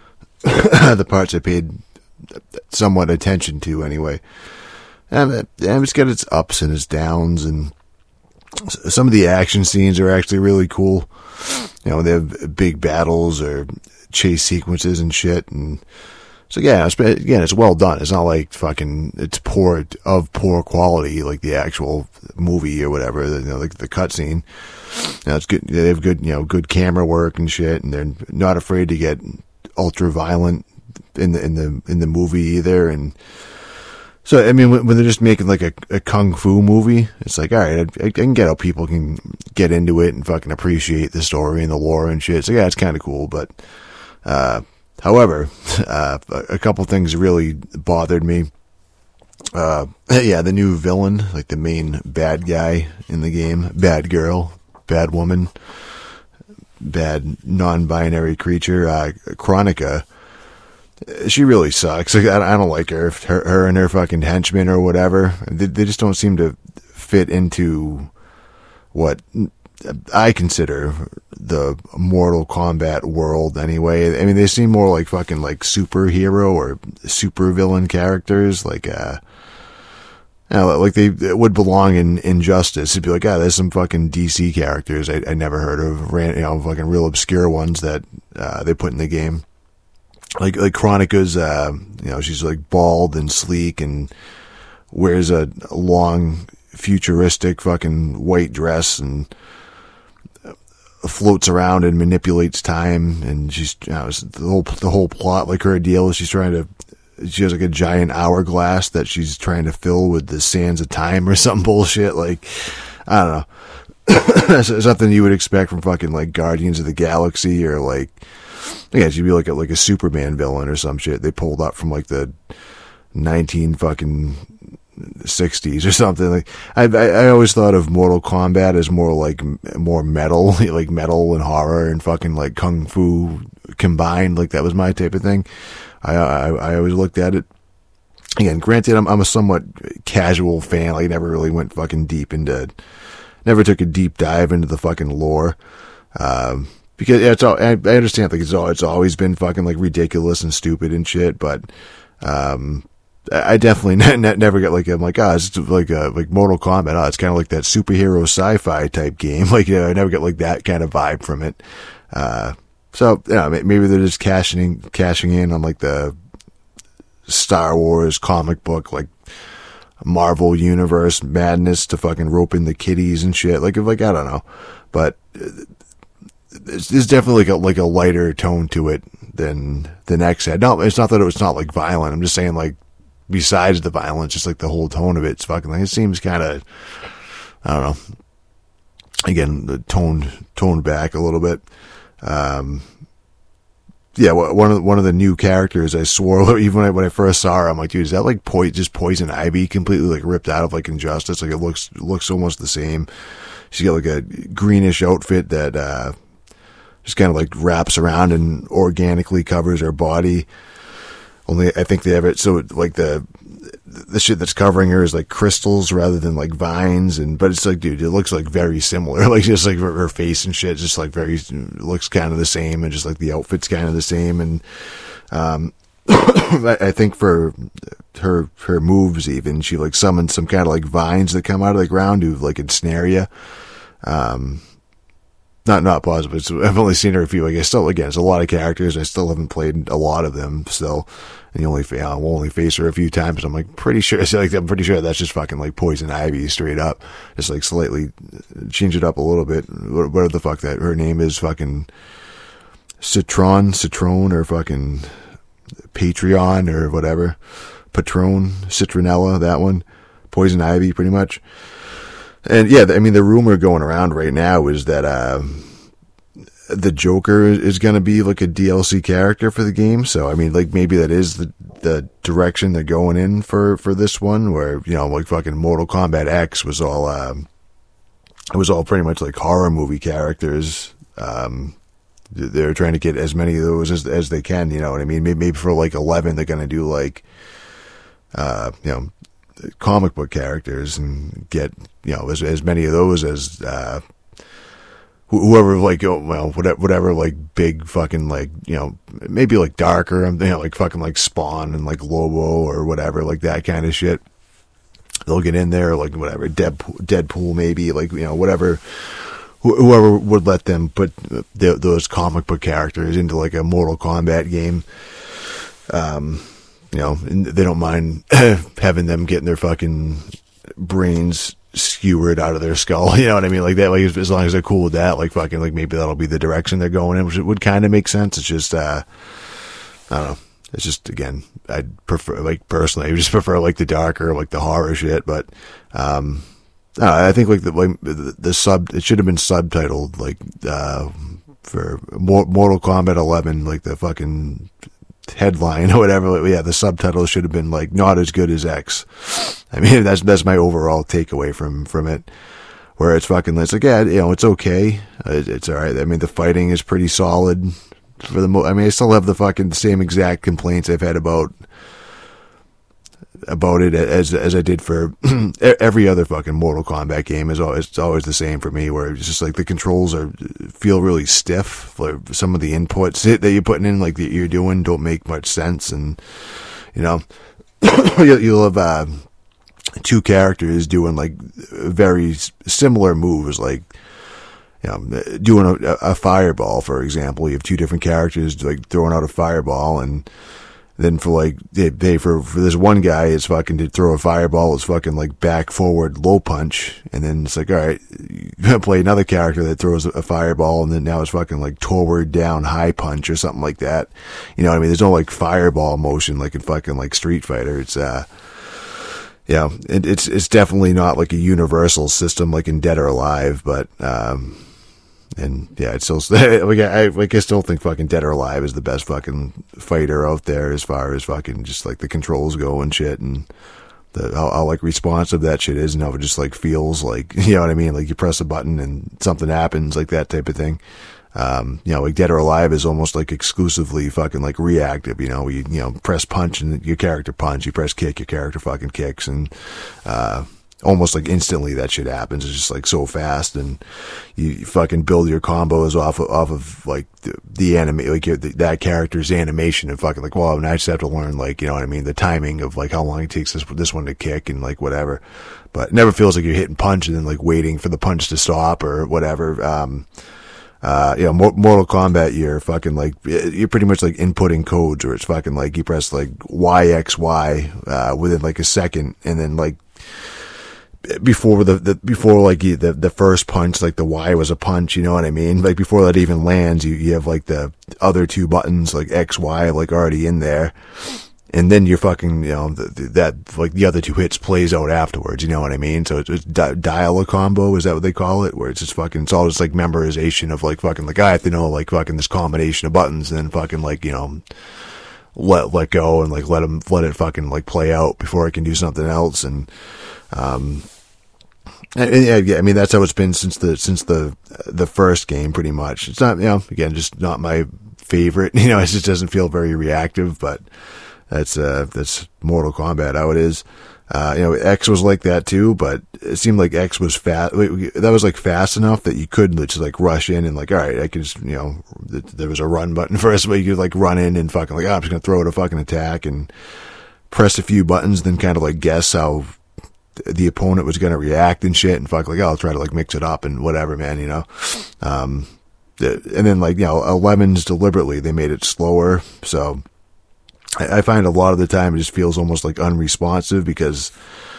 the parts I paid somewhat attention to anyway, and, and it's got its ups and its downs, and some of the action scenes are actually really cool. You know, they have big battles or chase sequences and shit, and so yeah, it's, again, it's well done. It's not like fucking it's poor of poor quality like the actual movie or whatever. You know, like the cutscene. You know, it's good. They have good, you know, good camera work and shit, and they're not afraid to get ultra violent in the in the in the movie either. And So, I mean, when, when they're just making like a, a kung fu movie, it's like, all right, I, I can get how people can get into it and fucking appreciate the story and the lore and shit. So, yeah, it's kind of cool. But, uh, however, uh, a couple things really bothered me. Uh, yeah, the new villain, like the main bad guy in the game, bad girl, bad woman, bad non-binary creature, uh, Chronica. She really sucks. Like, I, I don't like her. her. Her and her fucking henchmen or whatever. They, they just don't seem to fit into what I consider the Mortal Kombat world anyway. I mean, they seem more like fucking like superhero or supervillain characters. Like, uh, you know, like they would belong in Injustice. It'd be like, ah, there's some fucking D C characters I, I never heard of. Ran, you know, fucking real obscure ones that uh, they put in the game. Like, like Chronica's, uh, you know, she's like bald and sleek and wears a long, futuristic fucking white dress and floats around and manipulates time. And she's, you know, the whole, the whole plot, like her deal is she's trying to, she has like a giant hourglass that she's trying to fill with the sands of time or some bullshit. Like, I don't know. Something you would expect from fucking like Guardians of the Galaxy or like, yeah, she'd be like a, like a Superman villain or some shit they pulled up from like the nineteen fucking sixties or something. Like I, I, I always thought of Mortal Kombat as more like more metal, like metal and horror and fucking like kung fu combined. Like that was my type of thing. I, I, I always looked at it. Again, granted, I'm, I'm a somewhat casual fan. Like never really went fucking deep into, never took a deep dive into the fucking lore. Um, Because yeah, it's all, I understand, like, it's all, it's always been fucking, like, ridiculous and stupid and shit, but, um, I definitely ne- ne- never get, like, I'm like, ah, oh, it's like, uh, like Mortal Kombat, oh, it's kind of like that superhero sci-fi type game, like, you know, I never get, like, that kind of vibe from it, uh, so, you know, maybe they're just cashing in, cashing in on, like, the Star Wars comic book, like, Marvel Universe madness to fucking rope in the kiddies and shit, like, like, I don't know, but, there's definitely like a, like a lighter tone to it than the next had. No, it's not that it was not like violent. I'm just saying like besides the violence, just like the whole tone of it, it's fucking like, it seems kind of, I don't know. Again, the tone, toned back a little bit. Um, yeah, one of the, one of the new characters, I swore, even when I, when I first saw her, I'm like, dude, is that like po- just Poison Ivy completely like ripped out of like Injustice? Like it looks, looks almost the same. She's got like a greenish outfit that, uh, just kind of like wraps around and organically covers her body. Only I think they have it so like the the shit that's covering her is like crystals rather than like vines, and but it's like, dude, it looks like very similar. Like just like her, her face and shit, just like very looks kind of the same, and just like the outfit's kind of the same. And um, I think for her her moves, even she like summons some kind of like vines that come out of the ground to like ensnare you. Um. Not not positive. It's, I've only seen her a few. Like I still, again, it's a lot of characters. I still haven't played a lot of them still. And you only, you know, I'll only face her a few times. I'm like pretty sure. Like I'm pretty sure that's just fucking like Poison Ivy straight up. Just like slightly change it up a little bit. Whatever the fuck that her name is, fucking Citron, Citron, or fucking Patreon or whatever. Patron, Citronella, that one. Poison Ivy, pretty much. And yeah, I mean, the rumor going around right now is that, uh, the Joker is going to be like a D L C character for the game. So, I mean, like maybe that is the, the direction they're going in for, for this one where, you know, like fucking Mortal Kombat X was all, um, it was all pretty much like horror movie characters. Um, they're trying to get as many of those as, as they can, you know what I mean? Maybe, maybe for like eleven, they're going to do like, uh, you know, comic book characters and get, you know, as as many of those as uh whoever like, well, whatever, whatever like big fucking like, you know, maybe like darker, you know, like fucking like Spawn and like Lobo or whatever, like that kind of shit. They'll get in there, like whatever, Deadpool, Deadpool maybe, like, you know, whatever, wh- whoever would let them put the, those comic book characters into like a Mortal Kombat game. Um, You know, and they don't mind having them getting their fucking brains skewered out of their skull. You know what I mean? Like that, like as long as they're cool with that, like fucking, like maybe that'll be the direction they're going in, which would kind of make sense. It's just, uh, I don't know. it's just, again, I'd prefer, like, personally, I just prefer, like, the darker, like, the horror shit, but, um, I, I think, like, the, like, the, the sub, it should have been subtitled, like, uh, for Mortal Kombat eleven, like, the fucking headline or whatever. Yeah, the subtitle should have been, like, not as good as X. I mean, that's, that's my overall takeaway from, from it. Where it's fucking, it's like, yeah, you know, it's okay. It, it's alright. I mean, the fighting is pretty solid. For the mo- I mean, I still have the fucking same exact complaints I've had about about it as as I did for every other fucking Mortal Kombat game. Is always it's always the same for me, where it's just like the controls are feel really stiff. Like some of the inputs that you're putting in, like that you're doing, don't make much sense, and you know, you'll have uh, two characters doing like very similar moves, like. You know, doing a, a fireball, for example, you have two different characters like throwing out a fireball, and then for like they, they for for this one guy, it's fucking to throw a fireball, it's fucking like back forward low punch, and then it's like, all right, you play another character that throws a fireball, and then now it's fucking like toward down high punch or something like that. You know what I mean? There's no like fireball motion like in fucking like Street Fighter. It's uh. Yeah, it, it's it's definitely not like a universal system like in Dead or Alive, but um, and yeah, it's still like I like I still think fucking Dead or Alive is the best fucking fighter out there as far as fucking just like the controls go and shit, and the how, how like responsive that shit is, and how it just like feels like, you know what I mean, like you press a button and something happens, like that type of thing. Um, you know, like Dead or Alive is almost like exclusively fucking like reactive, you know, you, you know, press punch and your character punch, you press kick, your character fucking kicks, and, uh, almost like instantly that shit happens. It's just like so fast, and you, you fucking build your combos off of, off of like the, the anime, like your, the, that character's animation, and fucking like, well, I just have to learn, like, you know what I mean, the timing of like how long it takes this, this one to kick and like whatever, but it never feels like you're hitting punch and then like waiting for the punch to stop or whatever. Um, Uh, you know, Mortal Kombat, you're fucking like, you're pretty much like inputting codes, where it's fucking like you press like Y X Y, uh, within like a second, and then like, before the, the before like you, the, the first punch, like the Y was a punch, you know what I mean? Like before that even lands, you, you have like the other two buttons, like X, Y, like already in there. And then you're fucking, you know, the, the, that, like, the other two hits plays out afterwards, you know what I mean? So it's, it's di- dial a combo, is that what they call it? Where it's just fucking, it's all just like memorization of like fucking, like, I have to know like fucking this combination of buttons, and then fucking like, you know, let, let go and like let them, let it fucking like play out before I can do something else. And, um, and, and yeah, I mean, that's how it's been since the, since the, the first game pretty much. It's not, you know, again, just not my favorite, you know, it just doesn't feel very reactive, but, That's, uh, that's Mortal Kombat, how it is. Uh, you know, X was like that too, but it seemed like X was fast. That was like fast enough that you could just like rush in and like, all right, I can just, you know, there was a run button first, but you could like run in and fucking like, oh, I'm just going to throw it a fucking attack and press a few buttons, then kind of like guess how the opponent was going to react and shit, and fuck like, oh, I'll try to like mix it up and whatever, man, you know. Um, and then like, you know, eleven's deliberately, they made it slower, so I find a lot of the time it just feels almost like unresponsive, because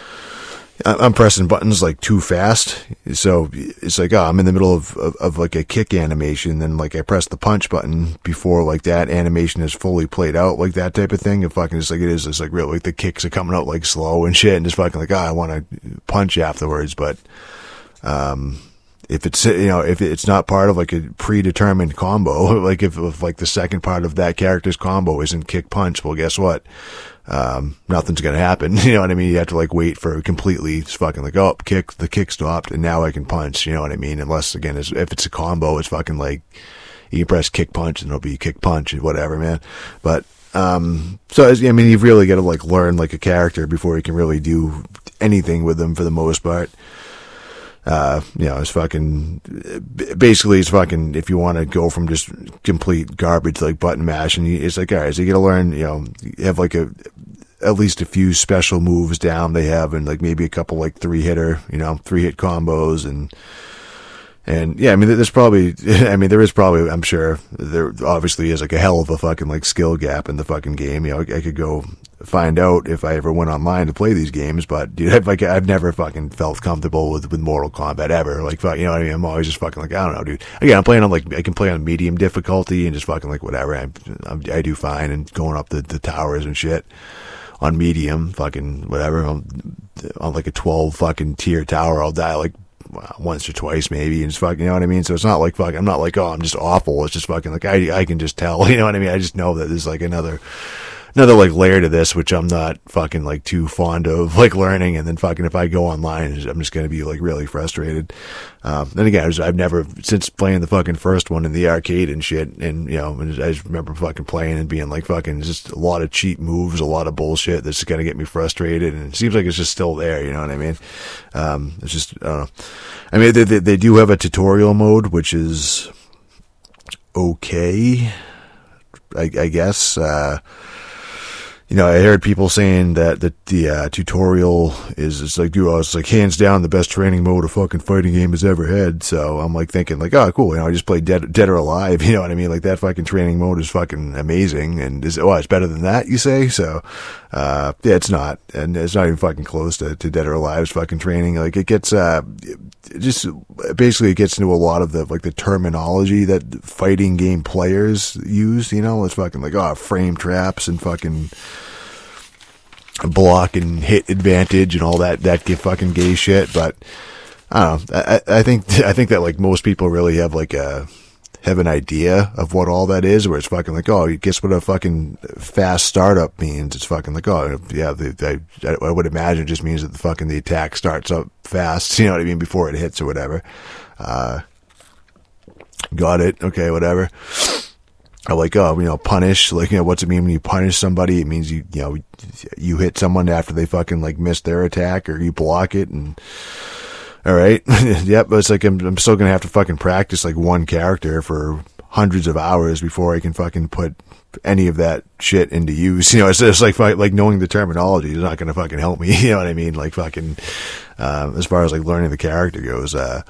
I'm pressing buttons like too fast. So it's like, oh, I'm in the middle of, of, of like a kick animation. Then like I press the punch button before like that animation is fully played out, like that type of thing. And fucking just like it is, it's like real, like the kicks are coming out like slow and shit. And just fucking like, oh, I want to punch afterwards. But, um, if it's, you know, if it's not part of like a predetermined combo, like if, if like the second part of that character's combo isn't kick punch, well, guess what? Um, nothing's gonna happen. You know what I mean? You have to like wait for completely it's fucking like, oh, kick, the kick stopped and now I can punch. You know what I mean? Unless again, if it's a combo, it's fucking like you can press kick punch and it'll be kick punch and whatever, man. But, um, so I mean, you've really got to like learn like a character before you can really do anything with them for the most part. Uh, you know, it's fucking, basically it's fucking, if you want to go from just complete garbage like button mash, and you, it's like, alright, so you gotta learn, you know, you have like a, at least a few special moves down they have, and like maybe a couple like three hitter, you know, three hit combos, and, And yeah, I mean, there's probably, I mean, there is probably, I'm sure, there obviously is like a hell of a fucking like skill gap in the fucking game. You know, I could go find out if I ever went online to play these games, but dude, I've, like, I've never fucking felt comfortable with, with Mortal Kombat ever. Like, you know what I mean? I'm always just fucking like, I don't know, dude. Again, I'm playing on like, I can play on medium difficulty and just fucking like whatever. I, I do fine and going up the, the towers and shit on medium, fucking whatever. I'm, on like a twelve fucking tier tower, I'll die like once or twice maybe, and it's fucking, you know what I mean? So it's not like fucking, I'm not like, oh, I'm just awful. It's just fucking like, I, I can just tell, you know what I mean? I just know that there's like another, another like layer to this, which I'm not fucking like too fond of like learning. And then fucking, if I go online, I'm just going to be like really frustrated. Um, and again, I was, I've never, since playing the fucking first one in the arcade and shit, and you know, I just remember fucking playing and being like fucking just a lot of cheap moves, a lot of bullshit that's going to get me frustrated. And it seems like it's just still there, you know what I mean? Um, it's just, I don't know. I mean, they, they, they do have a tutorial mode, which is okay, I, I guess. Uh, You know, I heard people saying that, that the uh, tutorial is, it's like, dude, it's like hands down the best training mode a fucking fighting game has ever had. So I'm like thinking like, oh, cool. You know, I just played Dead, Dead or Alive. You know what I mean? Like that fucking training mode is fucking amazing. And is, oh, it's better than that, you say? So, uh, yeah, it's not. And it's not even fucking close to, to Dead or Alive's fucking training. Like it gets, uh, it just basically it gets into a lot of the, like the terminology that fighting game players use, you know? It's fucking like, oh, frame traps and fucking block and hit advantage and all that, that get fucking gay shit. But I don't know. I, I think, I think that like most people really have like a, have an idea of what all that is, where it's fucking like, oh, guess what a fucking fast startup means? It's fucking like, oh, yeah, the, the, I would imagine it just means that the fucking, the attack starts up fast, you know what I mean, before it hits or whatever. Uh, got it. Okay, whatever. Or like, oh, you know, punish, like, you know, what's it mean when you punish somebody? It means you, you know, you hit someone after they fucking like miss their attack, or you block it, and all right. Yep. But it's like, I'm, I'm still going to have to fucking practice like one character for hundreds of hours before I can fucking put any of that shit into use. You know, it's just like, like knowing the terminology is not going to fucking help me. You know what I mean? Like fucking, um, as far as like learning the character goes, uh,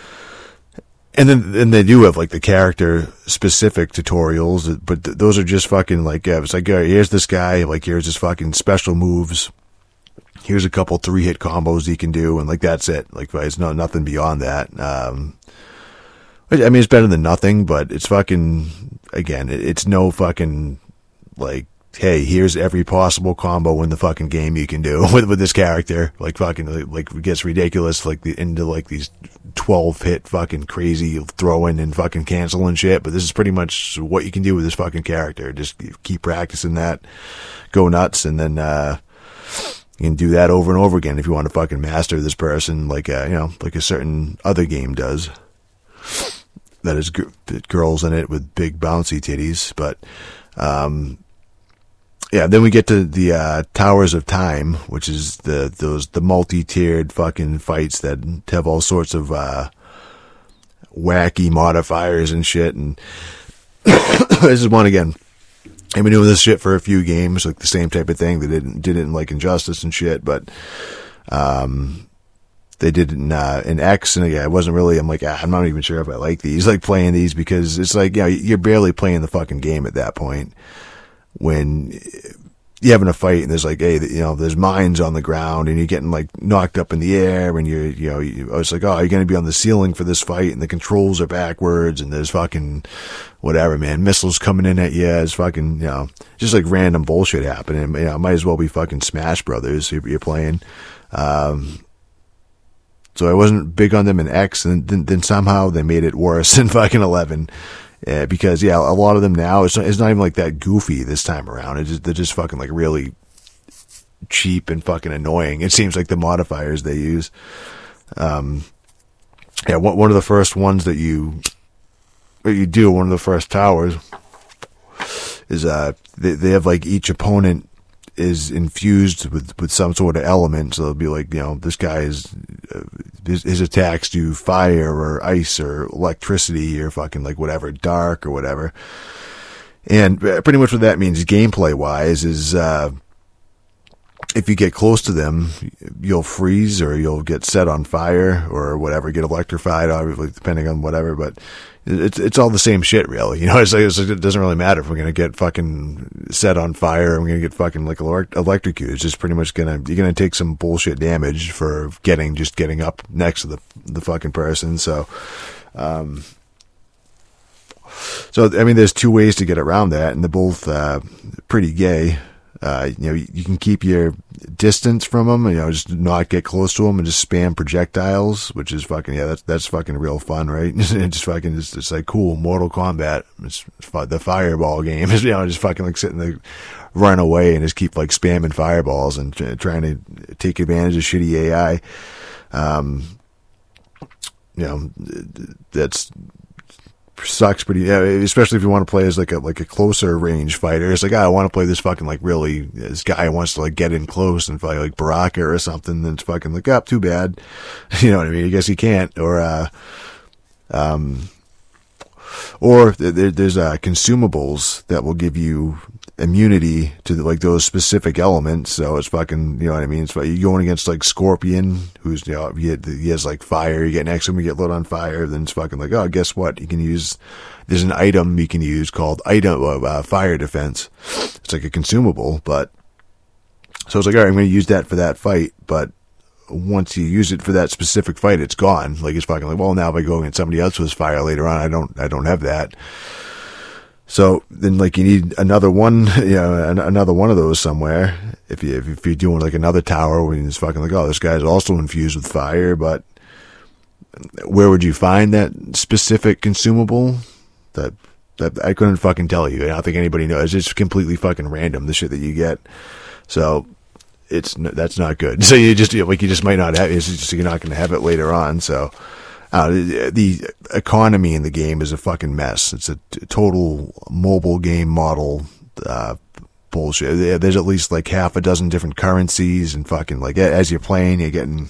and then, and they do have like the character specific tutorials, but th- those are just fucking like, uh, it's like, uh, here's this guy, like here's his fucking special moves. Here's a couple three hit combos he can do, and like that's it. Like it's no nothing beyond that. Um, I mean, it's better than nothing, but it's fucking, again, it, it's no fucking like, hey, here's every possible combo in the fucking game you can do with with this character. Like fucking, like it gets ridiculous, like the, into like these twelve hit fucking crazy throwing and fucking canceling shit. But this is pretty much what you can do with this fucking character. Just keep practicing that, go nuts, and then uh, you can do that over and over again if you want to fucking master this person, like uh, you know, like a certain other game does. That is g- girls in it with big bouncy titties, but. Um, Yeah, then we get to the uh, Towers of Time, which is the those the multi-tiered fucking fights that have all sorts of uh, wacky modifiers and shit. And this is one again. I've been doing this shit for a few games, like the same type of thing. They didn't did it in like Injustice and shit, but um, they did it in, uh, in X, and yeah, I wasn't really. I'm like, ah, I'm not even sure if I like these, like playing these, because it's like, you know, you're barely playing the fucking game at that point. When you're having a fight and there's like, hey, you know, there's mines on the ground and you're getting like knocked up in the air, and you're, you know, you, I was like, oh, you're going to be on the ceiling for this fight, and the controls are backwards, and there's fucking whatever, man, missiles coming in at you. It's fucking, you know, just like random bullshit happening. You know, it might as well be fucking Smash Brothers you're playing. Um, so I wasn't big on them in X, and then, then somehow they made it worse in fucking eleven. Yeah, because, yeah, a lot of them now, it's not, it's not even like that goofy this time around. It's just, they're just fucking like really cheap and fucking annoying. It seems like the modifiers they use. Um, yeah, one, one of the first ones that you, that you do, one of the first towers is, uh, they, they have like each opponent is infused with, with some sort of element. So they'll be like, you know, this guy is, uh, his, his attacks do fire or ice or electricity or fucking like whatever, dark or whatever. And pretty much what that means gameplay wise is, uh, if you get close to them, you'll freeze or you'll get set on fire or whatever, get electrified, obviously, depending on whatever, but it's it's all the same shit, really. You know, it's like, it's like it doesn't really matter if we're going to get fucking set on fire or we're going to get fucking like electrocuted. It's just pretty much going to, you're going to take some bullshit damage for getting, just getting up next to the, the fucking person. So, um, so, I mean, there's two ways to get around that, and they're both, uh, pretty gay. Uh, you know, you can keep your distance from them, you know, just not get close to them and just spam projectiles, which is fucking, yeah, that's, that's fucking real fun, right? It's just fucking, it's, it's like cool, Mortal Kombat, it's the fireball game, you know, just fucking like sitting there, run away and just keep like spamming fireballs and trying to take advantage of shitty A I. Um, you know, that's, sucks pretty, yeah, especially if you want to play as like a like a closer range fighter. It's like, oh, I want to play this fucking like really, this guy wants to like get in close and fight like Baraka or something. Then it's fucking like, oh, too bad. You know what I mean? I guess he can't. Or, uh, um, or there, there's uh, consumables that will give you immunity to the, like those specific elements. So it's fucking, you know what I mean? It's like you're going against like Scorpion, who's, you know, he, had, he has like fire. You get next to him, you get lit on fire. Then it's fucking like, oh, guess what? You can use, there's an item you can use called item uh, fire defense. It's like a consumable, but so it's like, all right, I'm going to use that for that fight. But once you use it for that specific fight, it's gone. Like it's fucking like, well, now if I go against somebody else with fire later on, I don't, I don't have that. So then, like, you need another one, you know, another one of those somewhere. If you if you're doing like another tower, when it's fucking like, oh, this guy's also infused with fire, but where would you find that specific consumable? That that I couldn't fucking tell you. I don't think anybody knows. It's just completely fucking random, the shit that you get. So it's that's not good. So you just like you just might not have. It's just you're not going to have it later on. So. Uh, the economy in the game is a fucking mess. It's a t- total mobile game model, uh, bullshit. There's at least like half a dozen different currencies and fucking like as you're playing, you're getting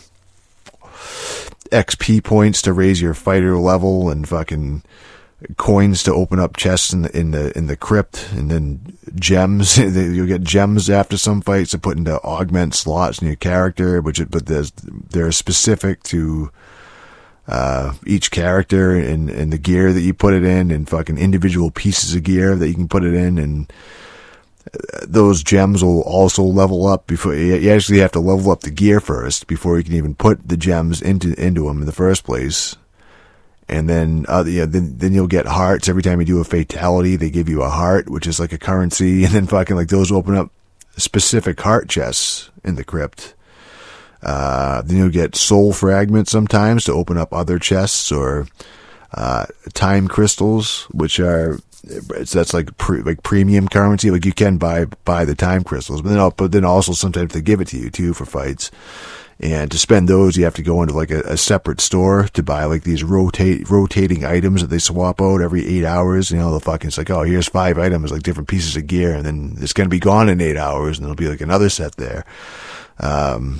X P points to raise your fighter level and fucking coins to open up chests in the, in the, in the crypt, and then gems. You'll get gems after some fights to put into augment slots in your character, which, but there's, they're specific to, uh, each character and, and the gear that you put it in, and fucking individual pieces of gear that you can put it in. And those gems will also level up before you actually have to level up the gear first before you can even put the gems into, into them in the first place. And then, uh, yeah, then, then you'll get hearts every time you do a fatality. They give you a heart, which is like a currency. And then fucking like those open up specific heart chests in the crypt. Uh, then you'll get soul fragments sometimes to open up other chests, or, uh, time crystals, which are, it's, that's like pre, like premium currency. Like you can buy, buy the time crystals, but then, but then also sometimes they give it to you too for fights. And to spend those, you have to go into like a, a separate store to buy like these rotate, rotating items that they swap out every eight hours. You know, the fucking, it's like, oh, here's five items, like different pieces of gear. And then it's going to be gone in eight hours and there'll be like another set there. Um,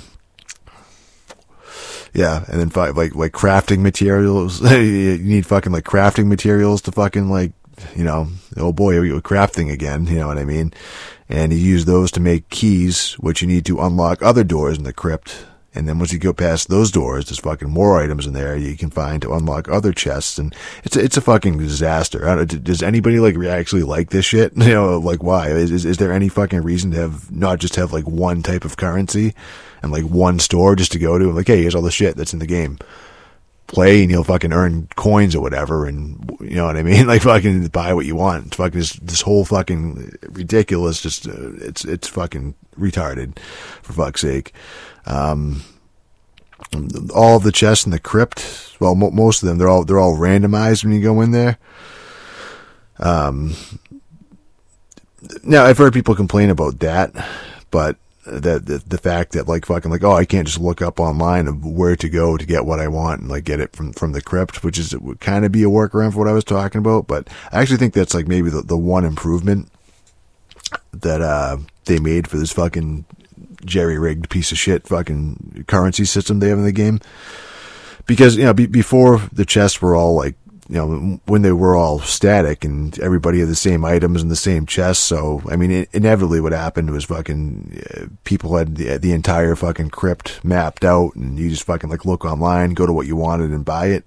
Yeah, and then five, like like crafting materials. You need fucking like crafting materials to fucking like, you know, oh boy, we're crafting again. You know what I mean? And you use those to make keys, which you need to unlock other doors in the crypt. And then once you go past those doors, there's fucking more items in there you can find to unlock other chests. And it's a, it's a fucking disaster. I don't, does anybody like actually like this shit? You know, like why? Is, is is there any fucking reason to have not just have like one type of currency and like one store just to go to? Like, hey, here's all the shit that's in the game. Play and you'll fucking earn coins or whatever, and you know what I mean? Like fucking buy what you want. It's fucking this, this whole fucking ridiculous. Just uh, it's it's fucking retarded, for fuck's sake. Um, all of the chests in the crypt, well, mo- most of them, they're all they're all randomized when you go in there. Um, now I've heard people complain about that, but. That the, the fact that like fucking like, oh, I can't just look up online of where to go to get what I want and like get it from, from the crypt, which is, it would kind of be a workaround for what I was talking about. But I actually think that's like maybe the, the one improvement that, uh, they made for this fucking jerry rigged piece of shit fucking currency system they have in the game. Because, you know, be, before the chests were all like you know, when they were all static and everybody had the same items and the same chests. So, I mean, it, inevitably what happened was fucking uh, people had the, the entire fucking crypt mapped out, and you just fucking like look online, go to what you wanted and buy it.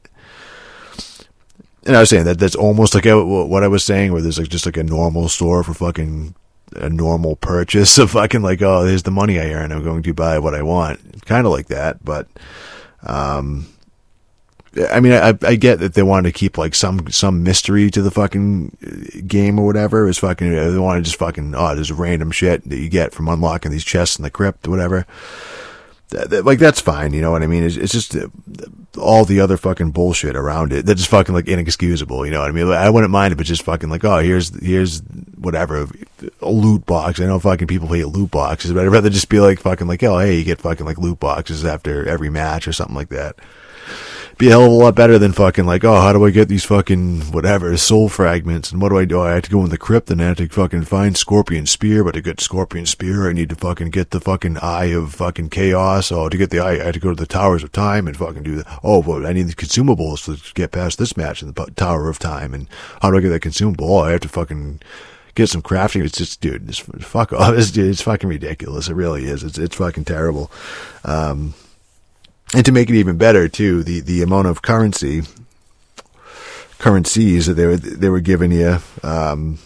And I was saying that that's almost like what I was saying, where there's like just like a normal store for fucking a normal purchase of fucking like, oh, here's the money I earn, I'm going to buy what I want. Kind of like that, but, um, I mean, I, I get that they wanted to keep like some, some mystery to the fucking game or whatever. It's fucking, they want to just fucking, oh, there's random shit that you get from unlocking these chests in the crypt or whatever. That, that, like, that's fine, you know what I mean? It's, it's just uh, all the other fucking bullshit around it that's just fucking like inexcusable, you know what I mean? I wouldn't mind if it's just fucking like, oh, here's, here's whatever, a loot box. I know fucking people hate loot boxes, but I'd rather just be like fucking like, oh, hey, you get fucking like loot boxes after every match or something like that. Be a hell of a lot better than fucking like, oh, how do I get these fucking whatever soul fragments, and what do I do? I have to go in the crypt and I have to fucking find Scorpion Spear, but to get Scorpion Spear I need to fucking get the fucking Eye of fucking Chaos. Oh, to get the Eye I have to go to the Towers of Time and fucking do that. Oh, but I need the consumables to get past this match in the Tower of Time, and how do I get that consumable? Oh, I have to fucking get some crafting. It's just, dude, it's fuck off. It's, dude, it's fucking ridiculous. It really is. It's it's fucking terrible. Um, And to make it even better, too, the, the amount of currency, currencies that they were, they were giving you, um,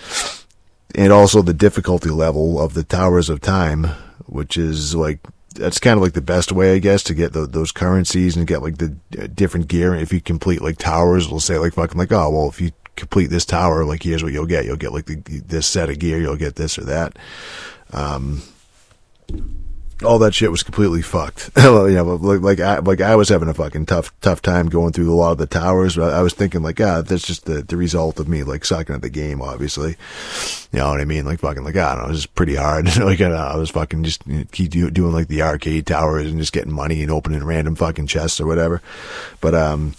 and also the difficulty level of the Towers of Time, which is like, that's kind of like the best way, I guess, to get the, those currencies and get like the different gear. If you complete like towers, it'll say like fucking like, oh, well, if you complete this tower, like here's what you'll get. You'll get like the, this set of gear, you'll get this or that. Um, all that shit was completely fucked. You know, like, like I, like I was having a fucking tough, tough time going through a lot of the towers, but I was thinking like, ah, that's just the, the result of me, like, sucking at the game, obviously. You know what I mean? Like, fucking, like, I don't know, it was just pretty hard. Like, I, don't know, I was fucking just you know, keep do, doing, like, the arcade towers and just getting money and opening random fucking chests or whatever. But, um,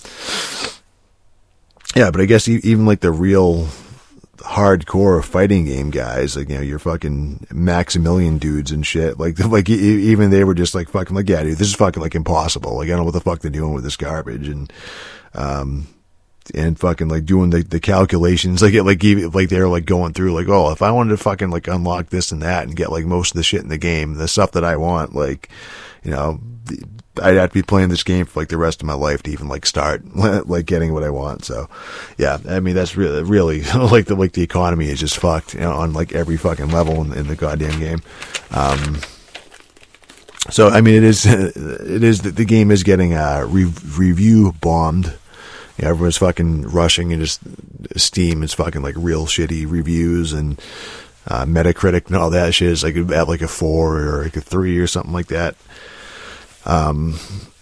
yeah, but I guess even, like, the real hardcore fighting game guys, like, you know, your fucking Maximilian dudes and shit, like, like even they were just like fucking like, yeah, dude, this is fucking like impossible. Like, I don't know what the fuck they're doing with this garbage, and um, and fucking like doing the the calculations, like it, like even like they're like going through like, oh, if I wanted to fucking like unlock this and that and get like most of the shit in the game, the stuff that I want, like, you know, I'd have to be playing this game for like the rest of my life to even like start like getting what I want. So yeah, I mean, that's really, really like the, like the economy is just fucked, you know, on like every fucking level in, in the goddamn game. Um, so, I mean, it is, it is that the game is getting, uh, re- review bombed. You know, everyone's fucking rushing and just Steam is fucking like real shitty reviews, and, uh, Metacritic and all that shit is like at like a four or like a three or something like that. Um,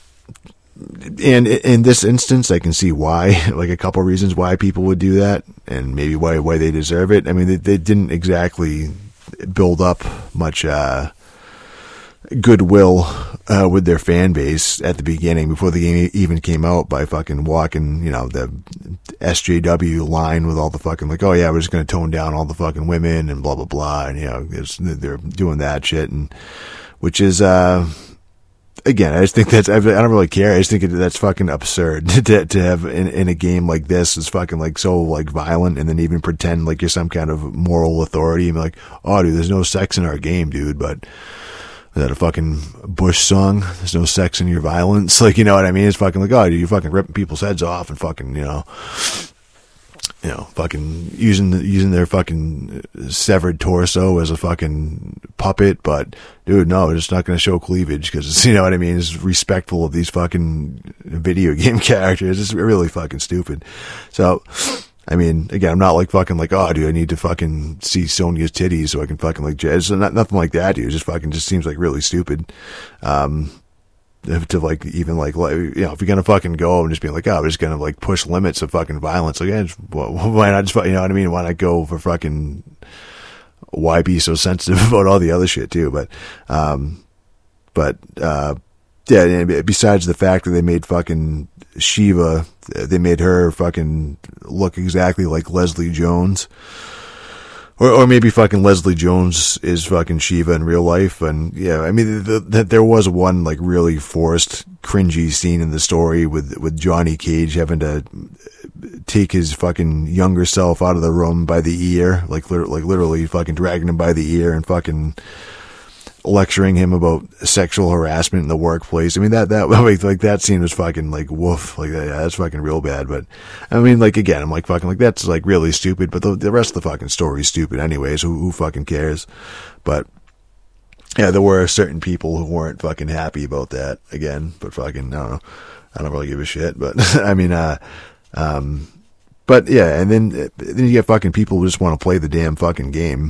and in this instance, I can see why, like a couple reasons why people would do that, and maybe why, why they deserve it. I mean, they, they didn't exactly build up much, uh, goodwill, uh, with their fan base at the beginning before the game even came out by fucking walking, you know, the S J W line with all the fucking like, oh yeah, we're just going to tone down all the fucking women and blah, blah, blah. And, you know, they're doing that shit, and which is, uh, again, I just think that's, I don't really care. I just think that's fucking absurd to, to have in, in a game like this is fucking like so like violent, and then even pretend like you're some kind of moral authority and be like, oh dude, there's no sex in our game, dude, but is that a fucking Bush song? There's no sex in your violence. Like, you know what I mean? It's fucking like, oh dude, you're fucking ripping people's heads off and fucking, you know, you know, fucking using the, using their fucking severed torso as a fucking puppet. But dude, no, it's not going to show cleavage because it's, you know what I mean? It's respectful of these fucking video game characters. It's really fucking stupid. So, I mean, again, I'm not like fucking like, oh dude, I need to fucking see Sonya's titties so I can fucking like, it's not, nothing like that, dude. It just fucking just seems like really stupid. Um, to like even like, you know, if you're gonna fucking go and just be like, oh, we're just gonna like push limits of fucking violence, like, yeah, just, well, why not just, you know what I mean? Why not go for fucking, why be so sensitive about all the other shit too? But, um, but, uh, yeah, besides the fact that they made fucking Shiva, they made her fucking look exactly like Leslie Jones, Or, or maybe fucking Leslie Jones is fucking Shiva in real life. And yeah, I mean, the, the, there was one like really forced, cringy scene in the story with, with Johnny Cage having to take his fucking younger self out of the room by the ear, like, like literally fucking dragging him by the ear and fucking lecturing him about sexual harassment in the workplace. I mean, that, that, like, like that scene was fucking like woof, like yeah, that's fucking real bad. But I mean, like, again, I'm like fucking like, that's like really stupid, but the, the rest of the fucking story is stupid anyways. Who, who fucking cares? But yeah, there were certain people who weren't fucking happy about that again, but fucking, I don't know. I don't really give a shit, but I mean, uh, um, but yeah, and then, then you get fucking people who just want to play the damn fucking game.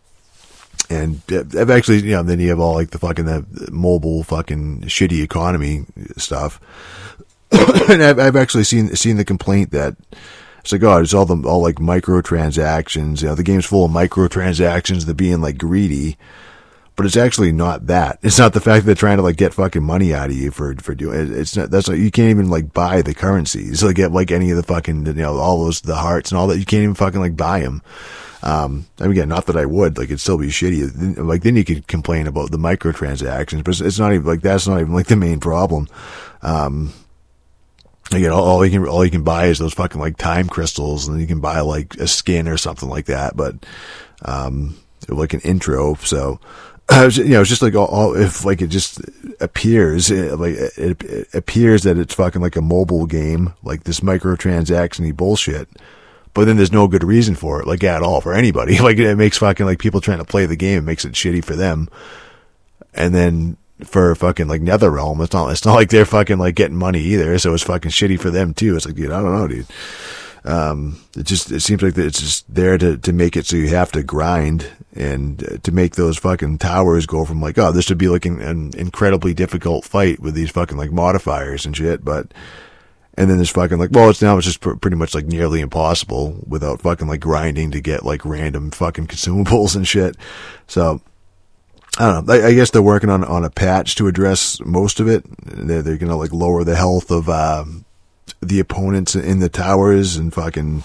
And I've actually, you know, then you have all like the fucking the mobile fucking shitty economy stuff. And I've, I've actually seen, seen the complaint that it's like, oh, it's all the, all like microtransactions, you know, the game's full of microtransactions, they're being like greedy, but it's actually not that. It's not the fact that they're trying to like get fucking money out of you for, for doing it. It's not, that's like, you can't even like buy the currencies, like get like any of the fucking, you know, all those, the hearts and all that. You can't even fucking like buy them. Um, I mean, again, not that I would, like, it'd still be shitty. Like, then you could complain about the microtransactions, but it's, it's not even, like, that's not even, like, the main problem. Um, again, all, all you can, all you can buy is those fucking, like, time crystals, and then you can buy, like, a skin or something like that, but, um, like an intro, so, I was, you know, it's just like, all, all if, like, it just appears, it, like, it, it appears that it's fucking, like, a mobile game, like, this microtransaction-y bullshit. But then there's no good reason for it, like, at all, for anybody. Like, it makes fucking, like, people trying to play the game, it makes it shitty for them. And then for fucking, like, NetherRealm, it's not, it's not like they're fucking, like, getting money either, so it's fucking shitty for them, too. It's like, dude, I don't know, dude. Um, it just, it seems like it's just there to, to make it so you have to grind and to make those fucking towers go from, like, oh, this would be, like, an, an incredibly difficult fight with these fucking, like, modifiers and shit, but... And then there's fucking like, well, it's now it's just pr- pretty much like nearly impossible without fucking like grinding to get like random fucking consumables and shit. So I don't know. I, I guess they're working on, on a patch to address most of it. They're, they're going to like lower the health of, uh, the opponents in the towers and fucking,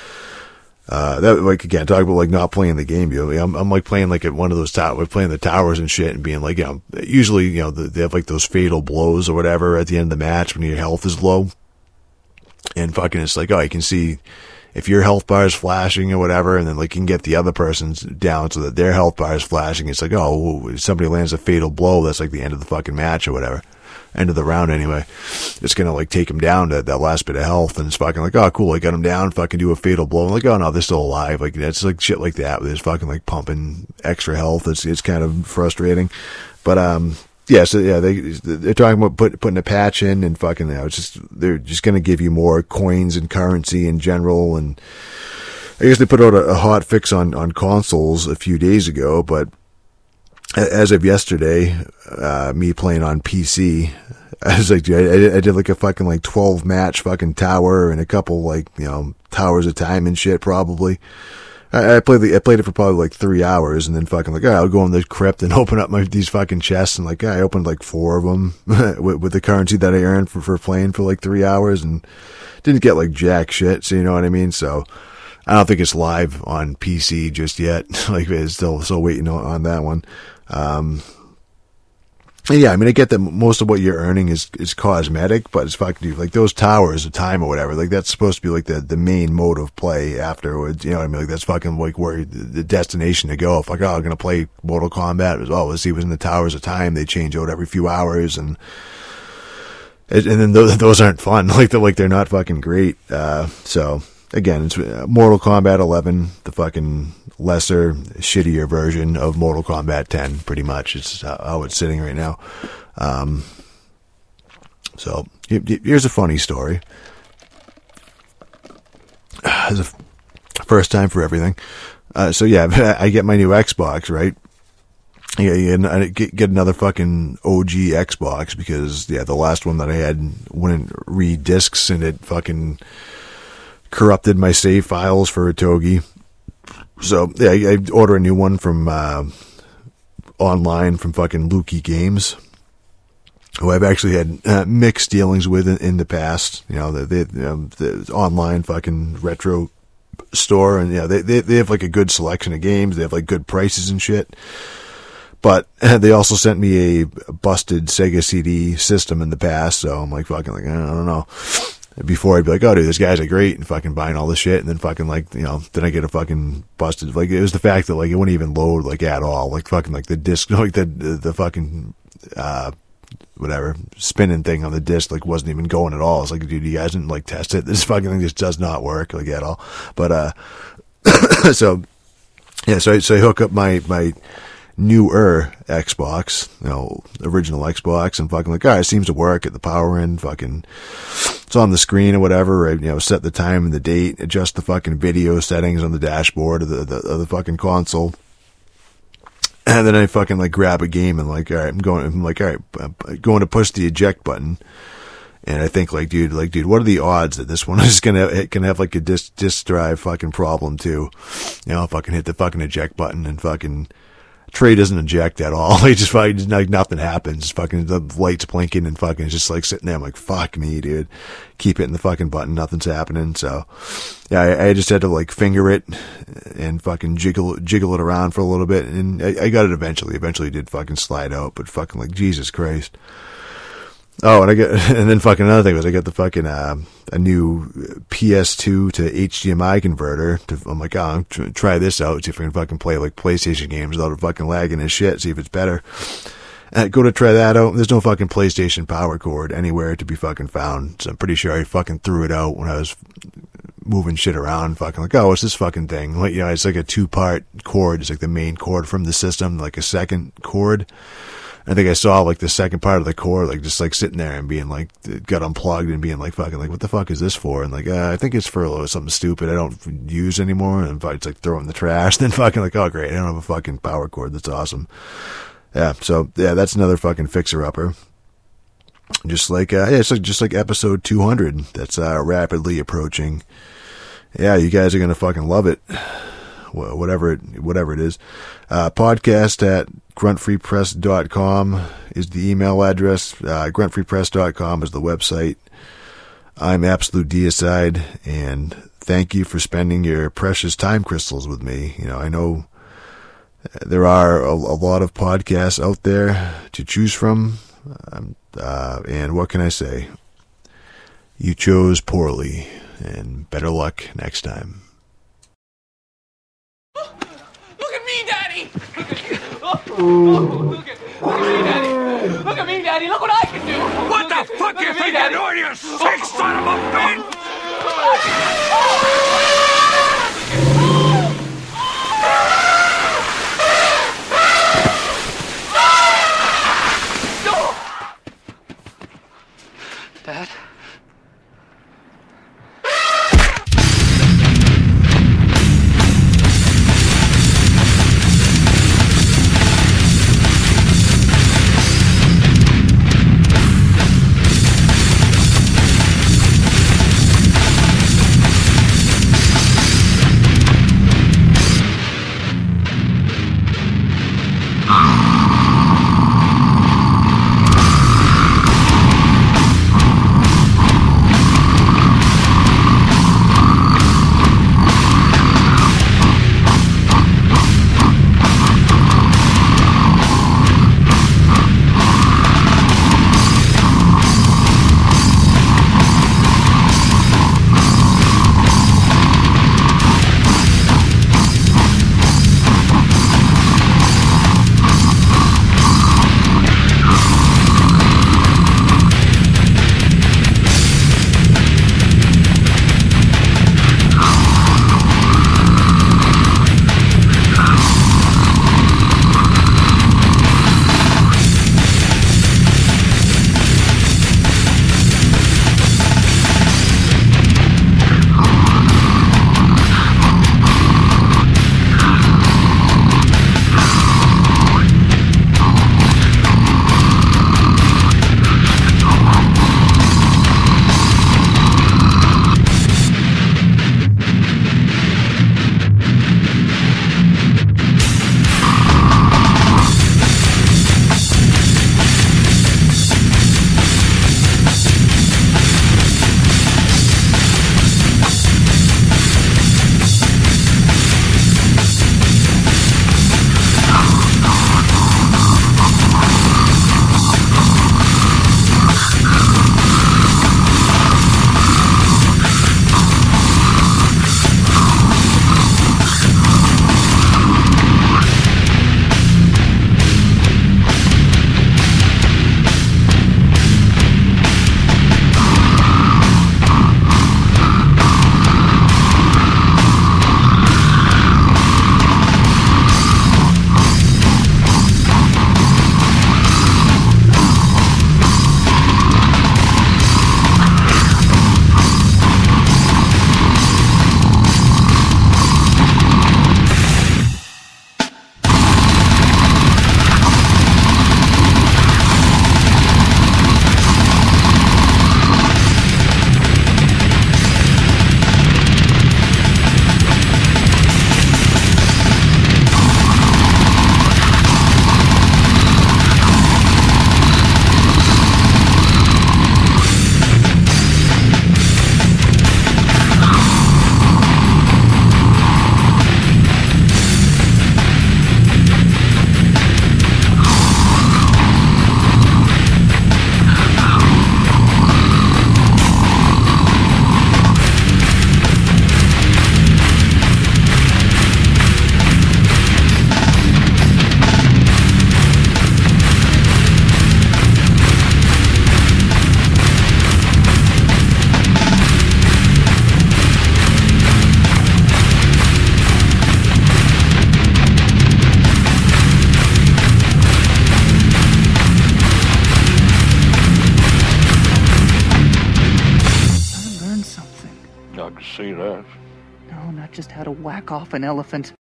uh, that, like, again, talk about like not playing the game, you know, I'm, I'm like playing like at one of those towers, we're playing the towers and shit and being like, you know, usually, you know, they have like those fatal blows or whatever at the end of the match when your health is low. And fucking, it's like, oh, you can see if your health bar is flashing or whatever, and then like you can get the other person's down so that their health bar is flashing. It's like, oh, if somebody lands a fatal blow, that's like the end of the fucking match or whatever. End of the round anyway. It's gonna like take him down to that last bit of health, and it's fucking like, oh, cool, I got him down, fucking do a fatal blow. I'm like, oh no, they're still alive. Like, that's like shit like that, where there's fucking like pumping extra health. It's, it's kind of frustrating. But, um, yeah, so yeah, they, they're talking about put, putting a patch in and fucking, you know, it's just, they're just going to give you more coins and currency in general. And I guess they put out a, a hot fix on, on consoles a few days ago, but as of yesterday, uh, me playing on P C, I was like, dude, I, I did like a fucking like twelve match fucking tower and a couple like, you know, towers of time and shit probably. I played the, I played it for probably like three hours and then fucking like, oh, I'll go in the crypt and open up my, these fucking chests and like, yeah, I opened like four of them with, with the currency that I earned for, for playing for like three hours and didn't get like jack shit. So you know what I mean? So I don't think it's live on P C just yet. Like it's still, still waiting on, on that one. Um, yeah, I mean, I get that most of what you're earning is, is cosmetic, but it's fucking, dude, like those towers of time or whatever, like that's supposed to be like the, the main mode of play afterwards, you know what I mean? Like that's fucking like where the destination to go. If like, oh, I'm gonna play Mortal Kombat as well, let's see what's in the towers of time. They change out every few hours and, and then those, those aren't fun. Like they're, like they're not fucking great. Uh, so again, it's Mortal Kombat eleven, the fucking lesser, shittier version of Mortal Kombat ten, pretty much. It's how it's sitting right now. Um, so, here's a funny story. It's a first time for everything. Uh, so yeah, I get my new Xbox, right? Yeah, I get, get another fucking O G Xbox because, yeah, the last one that I had wouldn't read discs and it fucking corrupted my save files for a Togi. So, yeah, I, I order a new one from, uh, online from fucking Lukey Games, who I've actually had uh, mixed dealings with in, in the past. You know, the, the, you know, the online fucking retro store, and yeah, they, they they have like a good selection of games. They have like good prices and shit. But they also sent me a busted Sega C D system in the past, so I'm like fucking like I don't know. Before I'd be like, oh dude, these guys are great, and fucking buying all this shit, and then fucking like, you know, then I get a fucking busted, like, it was the fact that like it wouldn't even load like at all, like fucking like the disc, like the, the, the fucking, uh, whatever, spinning thing on the disc, like wasn't even going at all. It's like, dude, you guys didn't like test it, this fucking thing just does not work, like at all. But, uh, so, yeah, so I, so I hook up my, my, newer Xbox, you know, original Xbox, and fucking like, all right, it seems to work at the power end, fucking, it's on the screen or whatever, right? You know, set the time and the date, adjust the fucking video settings on the dashboard of the, the, of the fucking console. And then I fucking like grab a game and like, all right, I'm going, I'm like, all right, I'm going to push the eject button. And I think like, dude, like, dude, what are the odds that this one is gonna, it can have like a disk, disk drive fucking problem too? You know, fucking hit the fucking eject button and fucking, tray doesn't eject at all. Like just fucking like nothing happens. Fucking the lights blinking and fucking just like sitting there. I'm like, fuck me, dude. Keep hitting the fucking button. Nothing's happening. So yeah, I, I just had to like finger it and fucking jiggle jiggle it around for a little bit, and I, I got it eventually. Eventually, it did fucking slide out. But fucking like Jesus Christ. Oh, and I got, and then fucking another thing was I got the fucking, uh, a new P S two to H D M I converter. To, I'm like, oh, I'm tr- try this out, see if I can fucking play like PlayStation games without fucking lagging and shit, see if it's better. And I go to try that out. There's no fucking PlayStation power cord anywhere to be fucking found. So I'm pretty sure I fucking threw it out when I was moving shit around. Fucking like, oh, what's this fucking thing? Like, you know, it's like a two part cord. It's like the main cord from the system, like a second cord. I think I saw like the second part of the cord, like just like sitting there and being like, it got unplugged and being like, fucking like, what the fuck is this for? And like, uh, I think it's for uh, something stupid I don't use anymore. And it's like throw it in the trash. Then fucking like, oh great, I don't have a fucking power cord. That's awesome. Yeah. So yeah, that's another fucking fixer upper. Just like, uh, yeah, it's like, just like episode two hundred. That's, uh, rapidly approaching. Yeah. You guys are going to fucking love it. Whatever it, whatever it is. Uh, podcast at grunt free press dot com is the email address. Uh, grunt free press dot com is the website. I'm Absolute Deicide, and thank you for spending your precious time crystals with me. You know, I know there are a, a lot of podcasts out there to choose from. Um, uh, and what can I say? You chose poorly, and better luck next time. Daddy! Look at me! Oh, oh, look, at, look at me, Daddy! Look at me, Daddy! Look what I can do! What look the at, fuck you think you're doing, you sick oh. son of a bitch? Dad? like to see that. No, not just how to whack off an elephant.